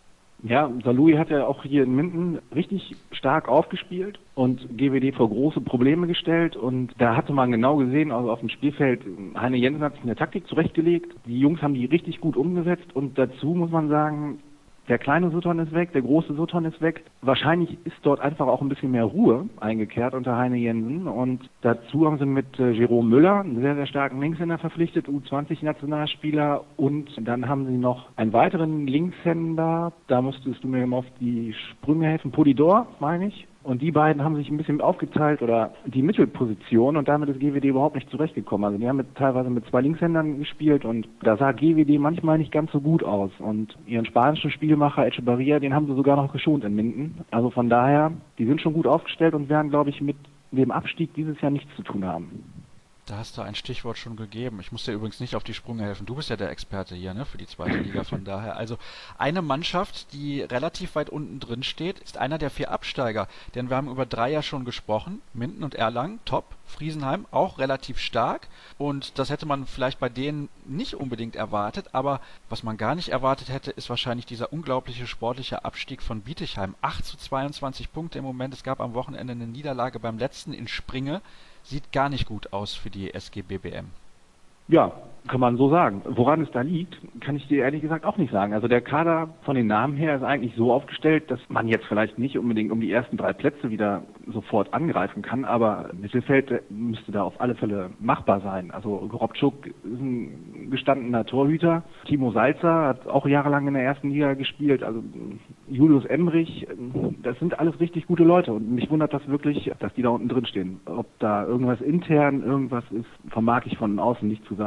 Ja, Saarlouis hat ja auch hier in Minden richtig stark aufgespielt und G W D vor große Probleme gestellt. Und da hatte man genau gesehen, also auf dem Spielfeld, Heine Jensen hat sich eine Taktik zurechtgelegt. Die Jungs haben die richtig gut umgesetzt. Und dazu muss man sagen, der kleine Sutton ist weg, der große Sutton ist weg. Wahrscheinlich ist dort einfach auch ein bisschen mehr Ruhe eingekehrt unter Heine Jensen. Und dazu haben sie mit äh, Jerome Müller, einen sehr, sehr starken Linkshänder, verpflichtet, U zwanzig Nationalspieler. Und dann haben sie noch einen weiteren Linkshänder, da musstest du mir auf die Sprünge helfen, Polidor, meine ich. Und die beiden haben sich ein bisschen aufgeteilt oder die Mittelposition und damit ist G W D überhaupt nicht zurechtgekommen. Also die haben mit, teilweise mit zwei Linkshändern gespielt und da sah G W D manchmal nicht ganz so gut aus. Und ihren spanischen Spielmacher Echevarria, den haben sie sogar noch geschont in Minden. Also von daher, die sind schon gut aufgestellt und werden, glaube ich, mit dem Abstieg dieses Jahr nichts zu tun haben. Da hast du ein Stichwort schon gegeben. Ich muss dir übrigens nicht auf die Sprünge helfen. Du bist ja der Experte hier, ne, für die zweite Liga. Von daher, also eine Mannschaft, die relativ weit unten drin steht, ist einer der vier Absteiger. Denn wir haben über drei ja schon gesprochen. Minden und Erlangen, top. Friesenheim, auch relativ stark. Und das hätte man vielleicht bei denen nicht unbedingt erwartet. Aber was man gar nicht erwartet hätte, ist wahrscheinlich dieser unglaubliche sportliche Abstieg von Bietigheim. acht zu zweiundzwanzig Punkte im Moment. Es gab am Wochenende eine Niederlage beim letzten in Springe. Sieht gar nicht gut aus für die S G B B M. Ja, kann man so sagen. Woran es da liegt, kann ich dir ehrlich gesagt auch nicht sagen. Also der Kader von den Namen her ist eigentlich so aufgestellt, dass man jetzt vielleicht nicht unbedingt um die ersten drei Plätze wieder sofort angreifen kann, aber Mittelfeld müsste da auf alle Fälle machbar sein. Also Gorobczuk ist ein gestandener Torhüter. Timo Salzer hat auch jahrelang in der ersten Liga gespielt. Also Julius Emrich, das sind alles richtig gute Leute und mich wundert das wirklich, dass die da unten drin stehen. Ob da irgendwas intern, irgendwas ist, vermag ich von außen nicht zu sagen, aber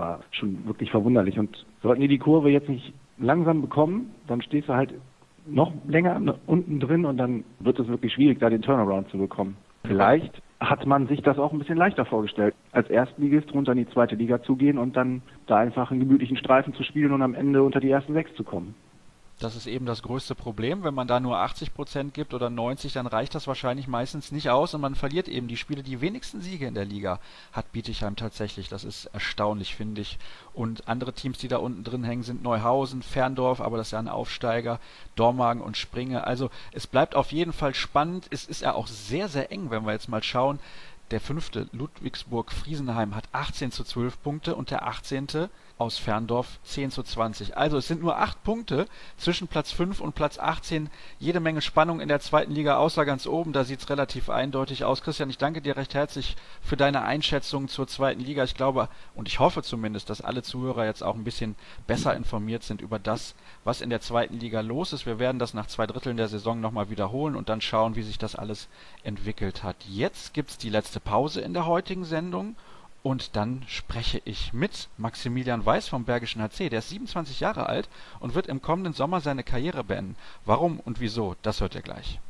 war schon wirklich verwunderlich. Und sollten die die Kurve jetzt nicht langsam bekommen, dann stehst du halt noch länger unten drin und dann wird es wirklich schwierig, da den Turnaround zu bekommen. Vielleicht hat man sich das auch ein bisschen leichter vorgestellt, als Erstligist runter in die zweite Liga zu gehen und dann da einfach einen gemütlichen Streifen zu spielen und am Ende unter die ersten sechs zu kommen. Das ist eben das größte Problem. Wenn man da nur achtzig Prozent gibt oder neunzig, dann reicht das wahrscheinlich meistens nicht aus und man verliert eben die Spiele. Die wenigsten Siege in der Liga hat Bietigheim tatsächlich. Das ist erstaunlich, finde ich. Und andere Teams, die da unten drin hängen, sind Neuhausen, Ferndorf, aber das ist ja ein Aufsteiger, Dormagen und Springe. Also es bleibt auf jeden Fall spannend. Es ist ja auch sehr, sehr eng, wenn wir jetzt mal schauen. Der fünfte, Ludwigsburg-Friesenheim, hat achtzehn zu zwölf Punkte und der achtzehnte aus Ferndorf zehn zu zwanzig. Also es sind nur acht Punkte zwischen Platz fünf und Platz achtzehn. Jede Menge Spannung in der zweiten Liga, außer ganz oben. Da sieht es relativ eindeutig aus. Christian, ich danke dir recht herzlich für deine Einschätzung zur zweiten Liga. Ich glaube und ich hoffe zumindest, dass alle Zuhörer jetzt auch ein bisschen besser informiert sind über das, was in der zweiten Liga los ist. Wir werden das nach zwei Dritteln der Saison nochmal wiederholen und dann schauen, wie sich das alles entwickelt hat. Jetzt gibt es die letzte Pause in der heutigen Sendung. Und dann spreche ich mit Maximilian Weiß vom Bergischen H C. Der ist siebenundzwanzig Jahre alt und wird im kommenden Sommer seine Karriere beenden. Warum und wieso, das hört ihr gleich.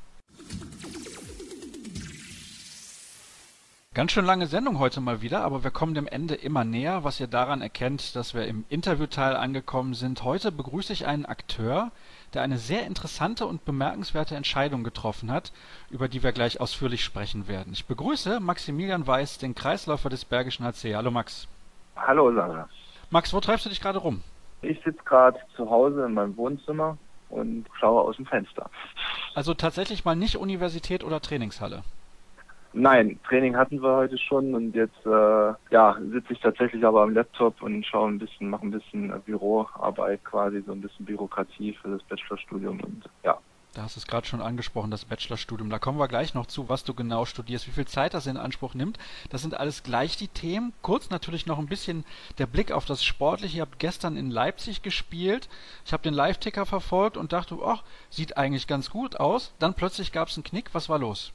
Ganz schön lange Sendung heute mal wieder, aber wir kommen dem Ende immer näher, was ihr daran erkennt, dass wir im Interviewteil angekommen sind. Heute begrüße ich einen Akteur, der eine sehr interessante und bemerkenswerte Entscheidung getroffen hat, über die wir gleich ausführlich sprechen werden. Ich begrüße Maximilian Weiß, den Kreisläufer des Bergischen H C. Hallo Max. Hallo Sarah. Max, wo treibst du dich gerade rum? Ich sitze gerade zu Hause in meinem Wohnzimmer und schaue aus dem Fenster. Also tatsächlich mal nicht Universität oder Trainingshalle? Nein, Training hatten wir heute schon und jetzt äh, ja, sitze ich tatsächlich aber am Laptop und schaue ein bisschen, mache ein bisschen Büroarbeit quasi, so ein bisschen Bürokratie für das Bachelorstudium und ja. Da hast du es gerade schon angesprochen, das Bachelorstudium. Da kommen wir gleich noch zu, was du genau studierst, wie viel Zeit das in Anspruch nimmt. Das sind alles gleich die Themen. Kurz natürlich noch ein bisschen der Blick auf das Sportliche. Ihr habt gestern in Leipzig gespielt. Ich habe den Live-Ticker verfolgt und dachte, ach, sieht eigentlich ganz gut aus. Dann plötzlich gab es einen Knick. Was war los?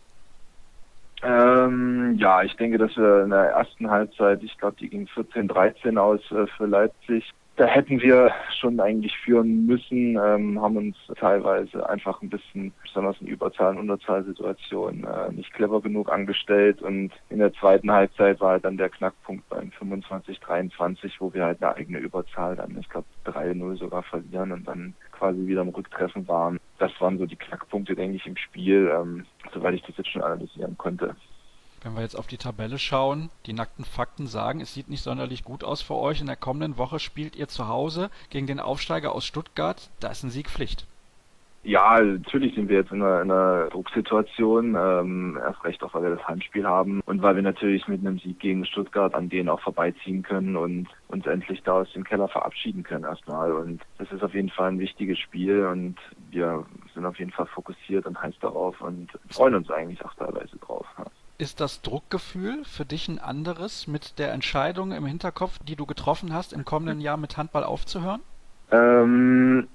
Ähm, ja, ich denke, dass wir in der ersten Halbzeit, ich glaube, die ging vierzehn dreizehn aus äh, für Leipzig. Da hätten wir schon eigentlich führen müssen, ähm, haben uns teilweise einfach ein bisschen, besonders in Überzahl- und Unterzahlsituationen, äh, nicht clever genug angestellt. Und in der zweiten Halbzeit war halt dann der Knackpunkt beim fünfundzwanzig dreiundzwanzig, wo wir halt eine eigene Überzahl dann, ich glaube, drei null sogar verlieren und dann quasi wieder im Rücktreffen waren. Das waren so die Knackpunkte, denke ich, im Spiel, ähm, soweit ich das jetzt schon analysieren konnte. Wenn wir jetzt auf die Tabelle schauen, die nackten Fakten sagen, es sieht nicht sonderlich gut aus für euch. In der kommenden Woche spielt ihr zu Hause gegen den Aufsteiger aus Stuttgart. Da ist ein Sieg Pflicht. Ja, natürlich sind wir jetzt in einer, in einer Drucksituation, ähm, erst recht auch, weil wir das Heimspiel haben und weil wir natürlich mit einem Sieg gegen Stuttgart an denen auch vorbeiziehen können und uns endlich da aus dem Keller verabschieden können erstmal. Und das ist auf jeden Fall ein wichtiges Spiel und wir sind auf jeden Fall fokussiert und heiß darauf und freuen uns eigentlich auch teilweise drauf. Ja. Ist das Druckgefühl für dich ein anderes mit der Entscheidung im Hinterkopf, die du getroffen hast, im kommenden Jahr mit Handball aufzuhören? Ähm...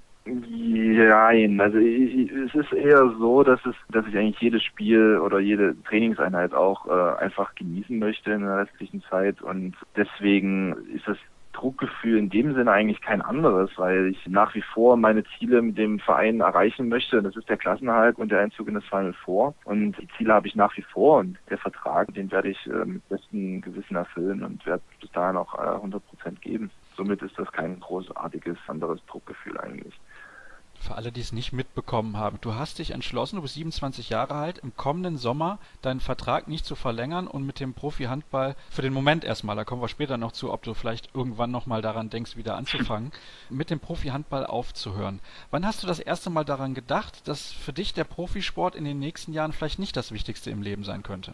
Ja, also ich, es ist eher so, dass es, dass ich eigentlich jedes Spiel oder jede Trainingseinheit auch äh, einfach genießen möchte in der restlichen Zeit und deswegen ist das Druckgefühl in dem Sinne eigentlich kein anderes, weil ich nach wie vor meine Ziele mit dem Verein erreichen möchte. Das ist der Klassenerhalt und der Einzug in das Final Four und die Ziele habe ich nach wie vor und der Vertrag, den werde ich äh, mit bestem Gewissen erfüllen und werde bis dahin auch äh, hundert Prozent geben. Somit ist das kein großartiges anderes Druckgefühl eigentlich. Für alle, die es nicht mitbekommen haben, du hast dich entschlossen, du bist siebenundzwanzig Jahre alt, im kommenden Sommer deinen Vertrag nicht zu verlängern und mit dem Profi-Handball für den Moment erstmal, da kommen wir später noch zu, ob du vielleicht irgendwann nochmal daran denkst, wieder anzufangen, mit dem Profi-Handball aufzuhören. Wann hast du das erste Mal daran gedacht, dass für dich der Profisport in den nächsten Jahren vielleicht nicht das Wichtigste im Leben sein könnte?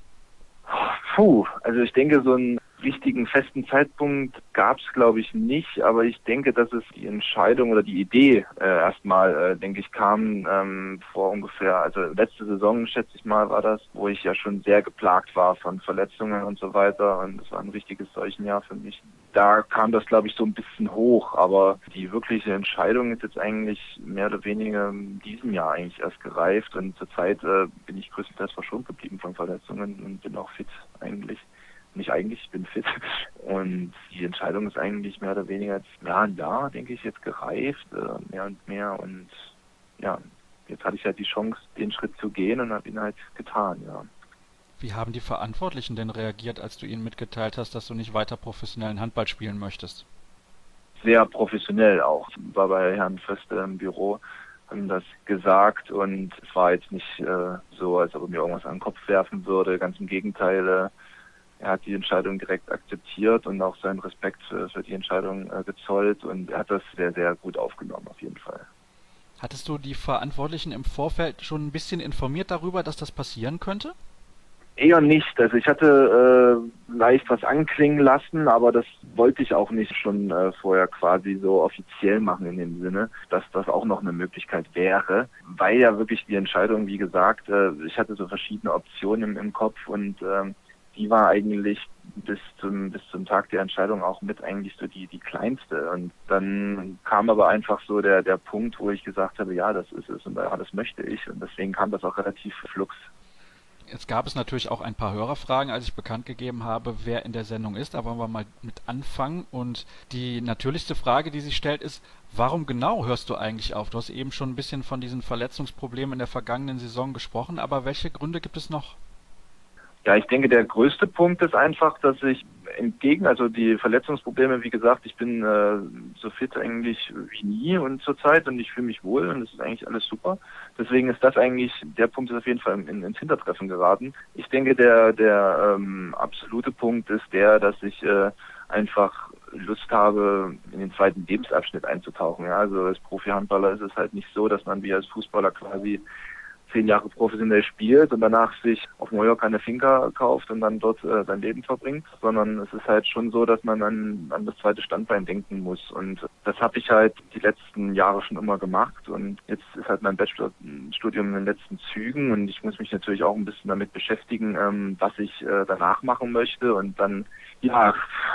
Puh, also ich denke, so einen richtigen festen Zeitpunkt gab es, glaube ich, nicht, aber ich denke, dass es die Entscheidung oder die Idee äh, erstmal, äh, denke ich, kam ähm, vor ungefähr, also letzte Saison, schätze ich mal, war das, wo ich ja schon sehr geplagt war von Verletzungen und so weiter und es war ein richtiges Seuchenjahr für mich. Da kam das, glaube ich, so ein bisschen hoch, aber die wirkliche Entscheidung ist jetzt eigentlich mehr oder weniger in diesem Jahr eigentlich erst gereift und zurzeit äh, bin ich größtenteils verschont geblieben von Verletzungen und bin auch fit eigentlich. Nicht eigentlich, ich bin fit. Und die Entscheidung ist eigentlich mehr oder weniger jetzt, ja, ein Jahr, denke ich, jetzt gereift, äh, mehr und mehr. Und ja, jetzt hatte ich halt die Chance, den Schritt zu gehen und habe ihn halt getan, ja. Wie haben die Verantwortlichen denn reagiert, als du ihnen mitgeteilt hast, dass du nicht weiter professionellen Handball spielen möchtest? Sehr professionell auch. Ich war bei Herrn Förster im Büro, haben das gesagt und es war jetzt nicht äh, so, als ob er mir irgendwas an den Kopf werfen würde. Ganz im Gegenteil, äh, er hat die Entscheidung direkt akzeptiert und auch seinen Respekt für, für die Entscheidung äh, gezollt und er hat das sehr, sehr gut aufgenommen auf jeden Fall. Hattest du die Verantwortlichen im Vorfeld schon ein bisschen informiert darüber, dass das passieren könnte? Eher nicht. Also ich hatte äh, leicht was anklingen lassen, aber das wollte ich auch nicht schon äh, vorher quasi so offiziell machen in dem Sinne, dass das auch noch eine Möglichkeit wäre, weil ja wirklich die Entscheidung, wie gesagt, äh, ich hatte so verschiedene Optionen im, im Kopf und ähm, die war eigentlich bis zum bis zum Tag der Entscheidung auch mit eigentlich so die die kleinste. Und dann kam aber einfach so der der Punkt, wo ich gesagt habe, ja, das ist es und ja, das möchte ich. Und deswegen kam das auch relativ flugs. Jetzt gab es natürlich auch ein paar Hörerfragen, als ich bekannt gegeben habe, wer in der Sendung ist. Da wollen wir mal mit anfangen. Und die natürlichste Frage, die sich stellt, ist, warum genau hörst du eigentlich auf? Du hast eben schon ein bisschen von diesen Verletzungsproblemen in der vergangenen Saison gesprochen, aber welche Gründe gibt es noch? Ja, ich denke, der größte Punkt ist einfach, dass ich entgegen, also die Verletzungsprobleme, wie gesagt, ich bin äh, so fit eigentlich wie nie und zurzeit und ich fühle mich wohl und es ist eigentlich alles super. Deswegen ist das eigentlich, der Punkt ist auf jeden Fall in, ins Hintertreffen geraten. Ich denke, der der ähm, absolute Punkt ist der, dass ich äh, einfach Lust habe, in den zweiten Lebensabschnitt einzutauchen. Ja, also als Profi-Handballer ist es halt nicht so, dass man wie als Fußballer quasi zehn Jahre professionell spielt und danach sich auf Mallorca eine Finca kauft und dann dort äh, sein Leben verbringt, sondern es ist halt schon so, dass man an, an das zweite Standbein denken muss und das habe ich halt die letzten Jahre schon immer gemacht und jetzt ist halt mein Bachelorstudium in den letzten Zügen und ich muss mich natürlich auch ein bisschen damit beschäftigen, ähm, was ich äh, danach machen möchte und dann, ja,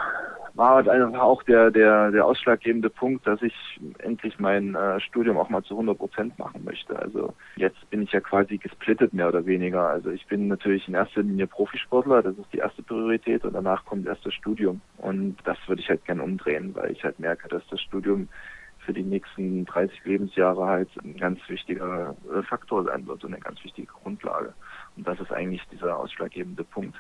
war halt einfach auch der, der, der ausschlaggebende Punkt, dass ich endlich mein äh, Studium auch mal zu hundert Prozent machen möchte. Also jetzt bin ich ja quasi gesplittet, mehr oder weniger. Also ich bin natürlich in erster Linie Profisportler, das ist die erste Priorität und danach kommt erst das Studium. Und das würde ich halt gern umdrehen, weil ich halt merke, dass das Studium für die nächsten dreißig Lebensjahre halt ein ganz wichtiger äh, Faktor sein wird und eine ganz wichtige Grundlage. Und das ist eigentlich dieser ausschlaggebende Punkt.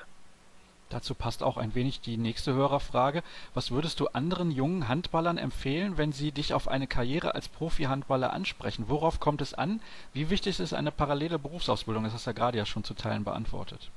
Dazu passt auch ein wenig die nächste Hörerfrage. Was würdest du anderen jungen Handballern empfehlen, wenn sie dich auf eine Karriere als Profi-Handballer ansprechen? Worauf kommt es an? Wie wichtig ist eine parallele Berufsausbildung? Das hast du ja gerade ja schon zu Teilen beantwortet.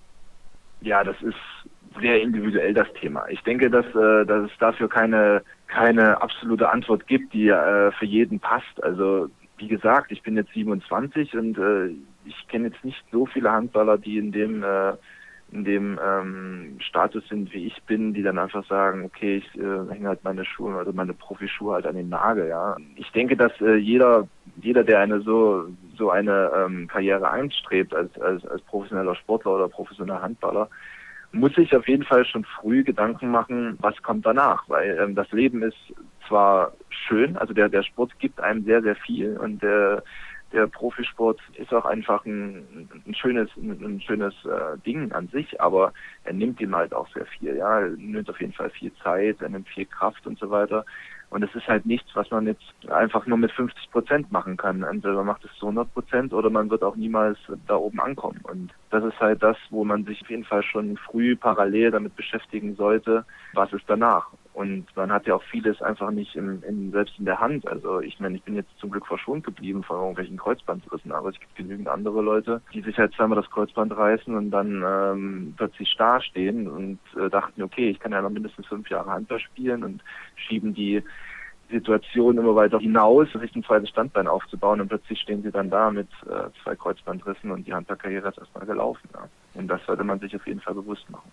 Ja, das ist sehr individuell das Thema. Ich denke, dass, äh, dass es dafür keine, keine absolute Antwort gibt, die äh, für jeden passt. Also wie gesagt, ich bin jetzt siebenundzwanzig und äh, ich kenne jetzt nicht so viele Handballer, die in dem äh, in dem ähm, Status sind, wie ich bin, die dann einfach sagen, okay, ich äh, hänge halt meine Schuhe, also meine Profischuhe halt an den Nagel, ja. Ich denke, dass äh, jeder, jeder, der eine so so eine ähm, Karriere anstrebt als, als als professioneller Sportler oder professioneller Handballer, muss sich auf jeden Fall schon früh Gedanken machen, was kommt danach, weil ähm, das Leben ist zwar schön, also der der Sport gibt einem sehr, sehr viel und der Der Profisport ist auch einfach ein, ein schönes, ein, ein schönes äh, Ding an sich, aber er nimmt ihm halt auch sehr viel. Ja, er nimmt auf jeden Fall viel Zeit, er nimmt viel Kraft und so weiter. Und es ist halt nichts, was man jetzt einfach nur mit fünfzig Prozent machen kann. Entweder man macht es zu hundert Prozent oder man wird auch niemals da oben ankommen. Und das ist halt das, wo man sich auf jeden Fall schon früh parallel damit beschäftigen sollte, was ist danach. Und man hat ja auch vieles einfach nicht im, in, selbst in der Hand. Also ich meine, ich bin jetzt zum Glück verschont geblieben von irgendwelchen Kreuzbandrissen, aber es gibt genügend andere Leute, die sich halt zweimal das Kreuzband reißen und dann ähm, plötzlich starr stehen und äh, dachten, okay, ich kann ja noch mindestens fünf Jahre Handball spielen und schieben die Situation immer weiter hinaus, sich ein zweites Standbein aufzubauen und plötzlich stehen sie dann da mit äh, zwei Kreuzbandrissen und die Handballkarriere ist erstmal gelaufen. Ja. Und das sollte man sich auf jeden Fall bewusst machen.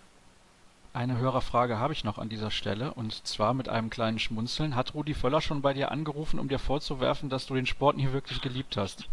Eine Hörerfrage habe ich noch an dieser Stelle und zwar mit einem kleinen Schmunzeln. Hat Rudi Völler schon bei dir angerufen, um dir vorzuwerfen, dass du den Sport nie wirklich geliebt hast?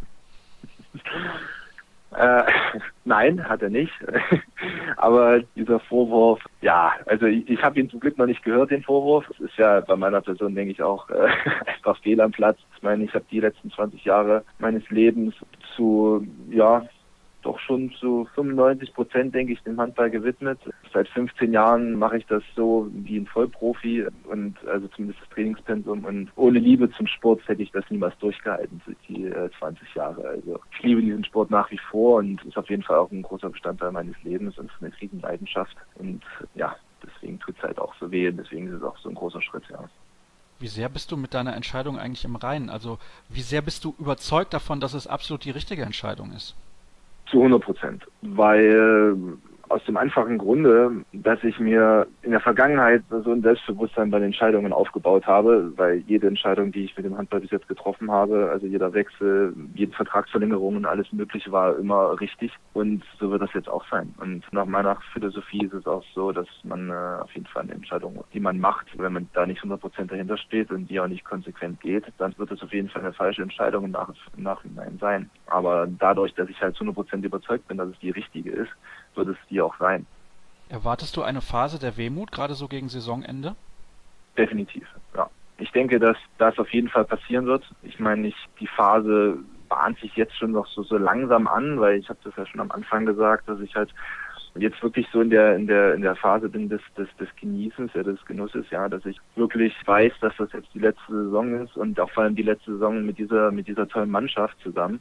Äh, nein, hat er nicht. Aber dieser Vorwurf, ja, also ich, ich habe ihn zum Glück noch nicht gehört, den Vorwurf. Das ist ja bei meiner Person, denke ich, auch äh, einfach fehl am Platz. Ich meine, ich habe die letzten zwanzig Jahre meines Lebens zu, ja, doch schon zu fünfundneunzig Prozent, denke ich, dem Handball gewidmet. Seit fünfzehn Jahren mache ich das so wie ein Vollprofi und also zumindest das Trainingspensum. Und ohne Liebe zum Sport hätte ich das niemals durchgehalten, so die äh, zwanzig Jahre. Also ich liebe diesen Sport nach wie vor und ist auf jeden Fall auch ein großer Bestandteil meines Lebens und ist eine Riesenleidenschaft. Und ja, deswegen tut es halt auch so weh und deswegen ist es auch so ein großer Schritt, ja. Wie sehr bist du mit deiner Entscheidung eigentlich im Reinen? Also wie sehr bist du überzeugt davon, dass es absolut die richtige Entscheidung ist? Zu hundert Prozent, weil aus dem einfachen Grunde, dass ich mir in der Vergangenheit so ein Selbstbewusstsein bei den Entscheidungen aufgebaut habe, weil jede Entscheidung, die ich mit dem Handball bis jetzt getroffen habe, also jeder Wechsel, jede Vertragsverlängerung und alles Mögliche war immer richtig und so wird das jetzt auch sein. Und nach meiner Philosophie ist es auch so, dass man äh, auf jeden Fall eine Entscheidung, die man macht, wenn man da nicht hundert Prozent dahinter steht und die auch nicht konsequent geht, dann wird es auf jeden Fall eine falsche Entscheidung im, Nach im Nachhinein sein. Aber dadurch, dass ich halt zu hundert Prozent überzeugt bin, dass es die richtige ist, wird es die auch sein. Erwartest du eine Phase der Wehmut, gerade so gegen Saisonende? Definitiv, ja. Ich denke, dass das auf jeden Fall passieren wird. Ich meine, ich, die Phase bahnt sich jetzt schon noch so, so langsam an, weil ich habe das ja schon am Anfang gesagt, dass ich halt jetzt wirklich so in der in der in der Phase bin des des des Genießens, ja, des Genusses, ja, dass ich wirklich weiß, dass das jetzt die letzte Saison ist und auch vor allem die letzte Saison mit dieser mit dieser tollen Mannschaft zusammen.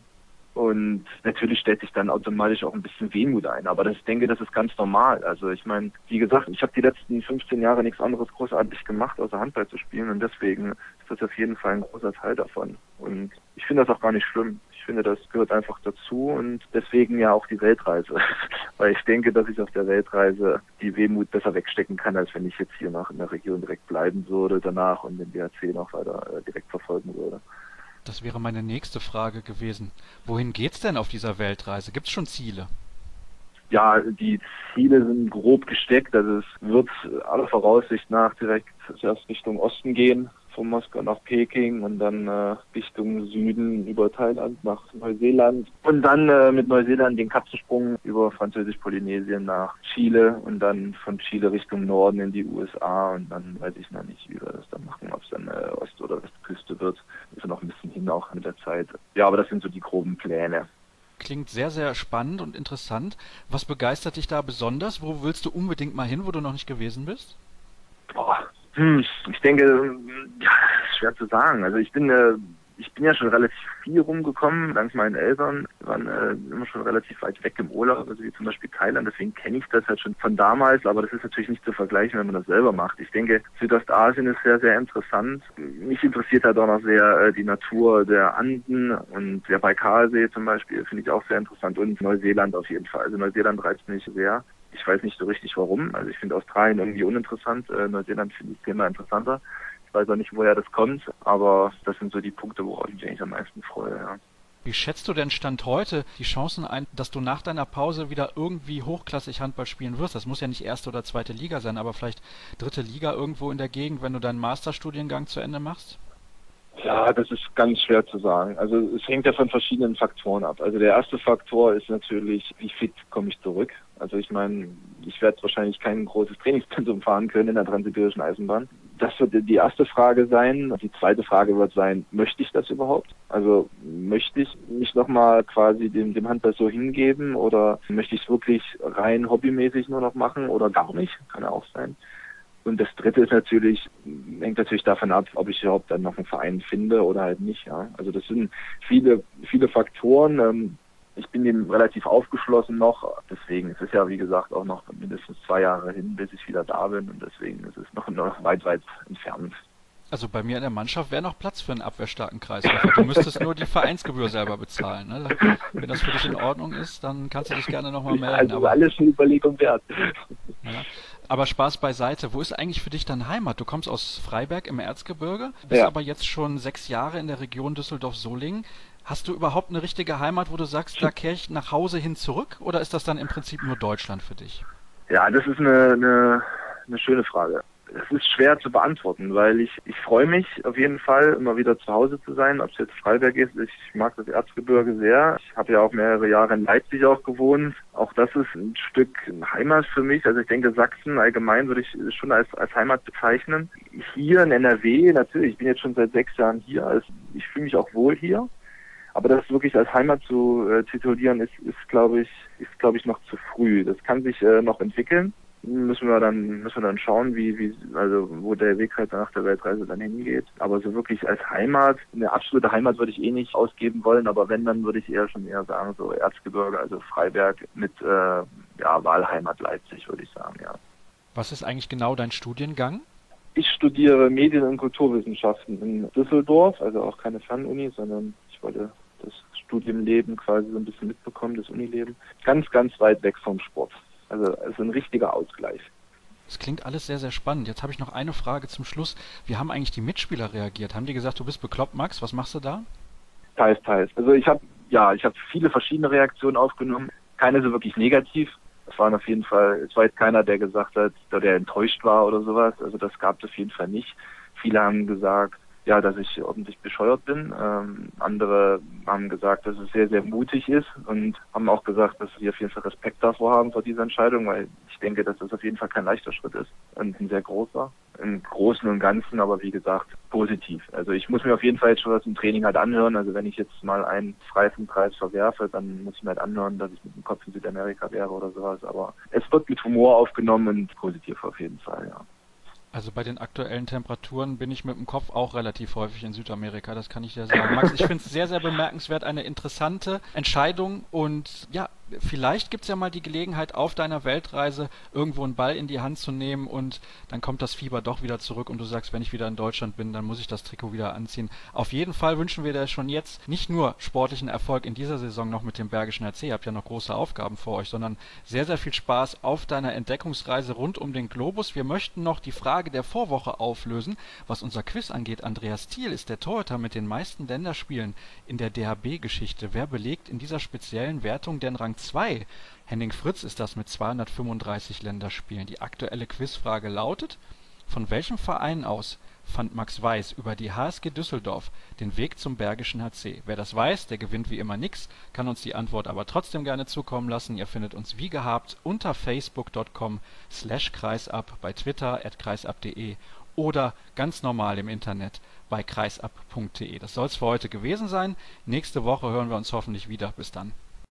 Und natürlich stellt sich dann automatisch auch ein bisschen Wehmut ein. Aber das, ich denke, das ist ganz normal. Also ich meine, wie gesagt, ich habe die letzten fünfzehn Jahre nichts anderes großartig gemacht, außer Handball zu spielen. Und deswegen ist das auf jeden Fall ein großer Teil davon. Und ich finde das auch gar nicht schlimm. Ich finde, das gehört einfach dazu und deswegen ja auch die Weltreise. Weil ich denke, dass ich auf der Weltreise die Wehmut besser wegstecken kann, als wenn ich jetzt hier noch in der Region direkt bleiben würde danach und den B H C noch weiter äh, direkt verfolgen würde. Das wäre meine nächste Frage gewesen. Wohin geht's denn auf dieser Weltreise? Gibt's schon Ziele? Ja, die Ziele sind grob gesteckt. Also es wird aller Voraussicht nach direkt zuerst Richtung Osten gehen, von Moskau nach Peking und dann äh, Richtung Süden über Thailand nach Neuseeland und dann äh, mit Neuseeland den Katzensprung über Französisch-Polynesien nach Chile und dann von Chile Richtung Norden in die U S A und dann weiß ich noch nicht, wie wir das dann machen, ob es dann äh, Ost- oder Westküste wird. Ist ja noch ein bisschen hin auch mit der Zeit. Ja, aber das sind so die groben Pläne. Klingt sehr, sehr spannend und interessant. Was begeistert dich da besonders? Wo willst du unbedingt mal hin, wo du noch nicht gewesen bist? Boah. Hm, ich denke, ja, schwer zu sagen. Also ich bin, äh, ich bin ja schon relativ viel rumgekommen, dank meinen Eltern. Wir waren äh, immer schon relativ weit weg im Urlaub, also wie zum Beispiel Thailand. Deswegen kenne ich das halt schon von damals, aber das ist natürlich nicht zu vergleichen, wenn man das selber macht. Ich denke, Südostasien ist sehr, sehr interessant. Mich interessiert halt auch noch sehr äh, die Natur der Anden und der Baikalsee zum Beispiel, finde ich auch sehr interessant und Neuseeland auf jeden Fall. Also Neuseeland reizt mich sehr. Ich weiß nicht so richtig warum. Also ich finde Australien irgendwie uninteressant. Äh, Neuseeland finde ich Thema interessanter. Ich weiß auch nicht, woher das kommt, aber das sind so die Punkte, worauf ich mich eigentlich am meisten freue. Ja. Wie schätzt du denn Stand heute die Chancen ein, dass du nach deiner Pause wieder irgendwie hochklassig Handball spielen wirst? Das muss ja nicht erste oder zweite Liga sein, aber vielleicht dritte Liga irgendwo in der Gegend, wenn du deinen Masterstudiengang zu Ende machst? Ja, das ist ganz schwer zu sagen. Also es hängt ja von verschiedenen Faktoren ab. Also der erste Faktor ist natürlich, wie fit komme ich zurück. Also ich meine, ich werde wahrscheinlich kein großes Trainingspensum fahren können in der Transsibirischen Eisenbahn. Das wird die erste Frage sein. Die zweite Frage wird sein, möchte ich das überhaupt? Also möchte ich mich nochmal quasi dem, dem Handball so hingeben oder möchte ich es wirklich rein hobbymäßig nur noch machen oder gar nicht? Kann ja auch sein. Und das dritte ist natürlich, hängt natürlich davon ab, ob ich überhaupt dann noch einen Verein finde oder halt nicht, ja. Also das sind viele, viele Faktoren. Ich bin dem relativ aufgeschlossen noch. Deswegen ist es ja, wie gesagt, auch noch mindestens zwei Jahre hin, bis ich wieder da bin. Und deswegen ist es noch, noch weit, weit entfernt. Also bei mir in der Mannschaft wäre noch Platz für einen abwehrstarken Kreisläufer. Du müsstest nur die Vereinsgebühr selber bezahlen. Ne? Wenn das für dich in Ordnung ist, dann kannst du dich gerne nochmal melden. Also aber alles eine Überlegung wert. Ja. Aber Spaß beiseite. Wo ist eigentlich für dich deine Heimat? Du kommst aus Freiberg im Erzgebirge, bist Ja. aber jetzt schon sechs Jahre in der Region Düsseldorf-Solingen. Hast du überhaupt eine richtige Heimat, wo du sagst, da kehre ich nach Hause hin zurück? Oder ist das dann im Prinzip nur Deutschland für dich? Ja, das ist eine, eine, eine schöne Frage. Es ist schwer zu beantworten, weil ich, ich freue mich auf jeden Fall, immer wieder zu Hause zu sein, ob es jetzt Freiberg ist. Ich mag das Erzgebirge sehr. Ich habe ja auch mehrere Jahre in Leipzig auch gewohnt. Auch das ist ein Stück Heimat für mich. Also ich denke, Sachsen allgemein würde ich schon als, als Heimat bezeichnen. Hier in N R W, natürlich, ich bin jetzt schon seit sechs Jahren hier. Also ich fühle mich auch wohl hier. Aber das wirklich als Heimat zu äh, titulieren, ist, ist glaube ich, ist glaube ich noch zu früh. Das kann sich äh, noch entwickeln. Müssen wir dann, müssen wir dann schauen, wie, wie, also wo der Weg halt nach der Weltreise dann hingeht. Aber so wirklich als Heimat, eine absolute Heimat würde ich eh nicht ausgeben wollen. Aber wenn, dann würde ich eher schon eher sagen so Erzgebirge, also Freiberg mit äh, ja Wahlheimat Leipzig, würde ich sagen, ja. Was ist eigentlich genau dein Studiengang? Ich studiere Medien- und Kulturwissenschaften in Düsseldorf, also auch keine Fernuni, sondern ich wollte das Studienleben quasi so ein bisschen mitbekommen, das Unileben. Ganz, ganz weit weg vom Sport. Also es ist ein richtiger Ausgleich. Das klingt alles sehr, sehr spannend. Jetzt habe ich noch eine Frage zum Schluss. Wie haben eigentlich die Mitspieler reagiert? Haben die gesagt, du bist bekloppt, Max? Was machst du da? Teils, teils. Also ich habe ja, ich habe viele verschiedene Reaktionen aufgenommen. Keine so wirklich negativ. Es waren auf jeden Fall, es war jetzt keiner, der gesagt hat, der enttäuscht war oder sowas. Also das gab es auf jeden Fall nicht. Viele haben gesagt, ja, dass ich ordentlich bescheuert bin. Ähm, andere haben gesagt, dass es sehr, sehr mutig ist und haben auch gesagt, dass sie auf jeden Fall Respekt davor haben vor dieser Entscheidung, weil ich denke, dass das auf jeden Fall kein leichter Schritt ist und ein sehr großer. Im Großen und Ganzen, aber wie gesagt, positiv. Also ich muss mir auf jeden Fall jetzt schon was im Training halt anhören. Also wenn ich jetzt mal einen Freifenkreis verwerfe, dann muss ich mir halt anhören, dass ich mit dem Kopf in Südamerika wäre oder sowas. Aber es wird mit Humor aufgenommen und positiv auf jeden Fall, ja. Also bei den aktuellen Temperaturen bin ich mit dem Kopf auch relativ häufig in Südamerika, das kann ich dir sagen. Max, ich finde es sehr, sehr bemerkenswert, eine interessante Entscheidung und ja, vielleicht gibt es ja mal die Gelegenheit, auf deiner Weltreise irgendwo einen Ball in die Hand zu nehmen und dann kommt das Fieber doch wieder zurück und du sagst, wenn ich wieder in Deutschland bin, dann muss ich das Trikot wieder anziehen. Auf jeden Fall wünschen wir dir schon jetzt nicht nur sportlichen Erfolg in dieser Saison noch mit dem Bergischen R C, ihr habt ja noch große Aufgaben vor euch, sondern sehr, sehr viel Spaß auf deiner Entdeckungsreise rund um den Globus. Wir möchten noch die Frage der Vorwoche auflösen, was unser Quiz angeht. Andreas Thiel ist der Torhüter mit den meisten Länderspielen in der D H B-Geschichte. Wer belegt in dieser speziellen Wertung denn Rang zwei? Henning Fritz ist das mit zweihundertfünfunddreißig Länderspielen. Die aktuelle Quizfrage lautet: Von welchem Verein aus fand Max Weiß über die H S G Düsseldorf den Weg zum Bergischen H C? Wer das weiß, der gewinnt wie immer nix, kann uns die Antwort aber trotzdem gerne zukommen lassen. Ihr findet uns wie gehabt unter facebook punkt com slash kreisab, bei Twitter at kreisab punkt de oder ganz normal im Internet bei kreisab punkt de. Das soll es für heute gewesen sein. Nächste Woche hören wir uns hoffentlich wieder. Bis dann.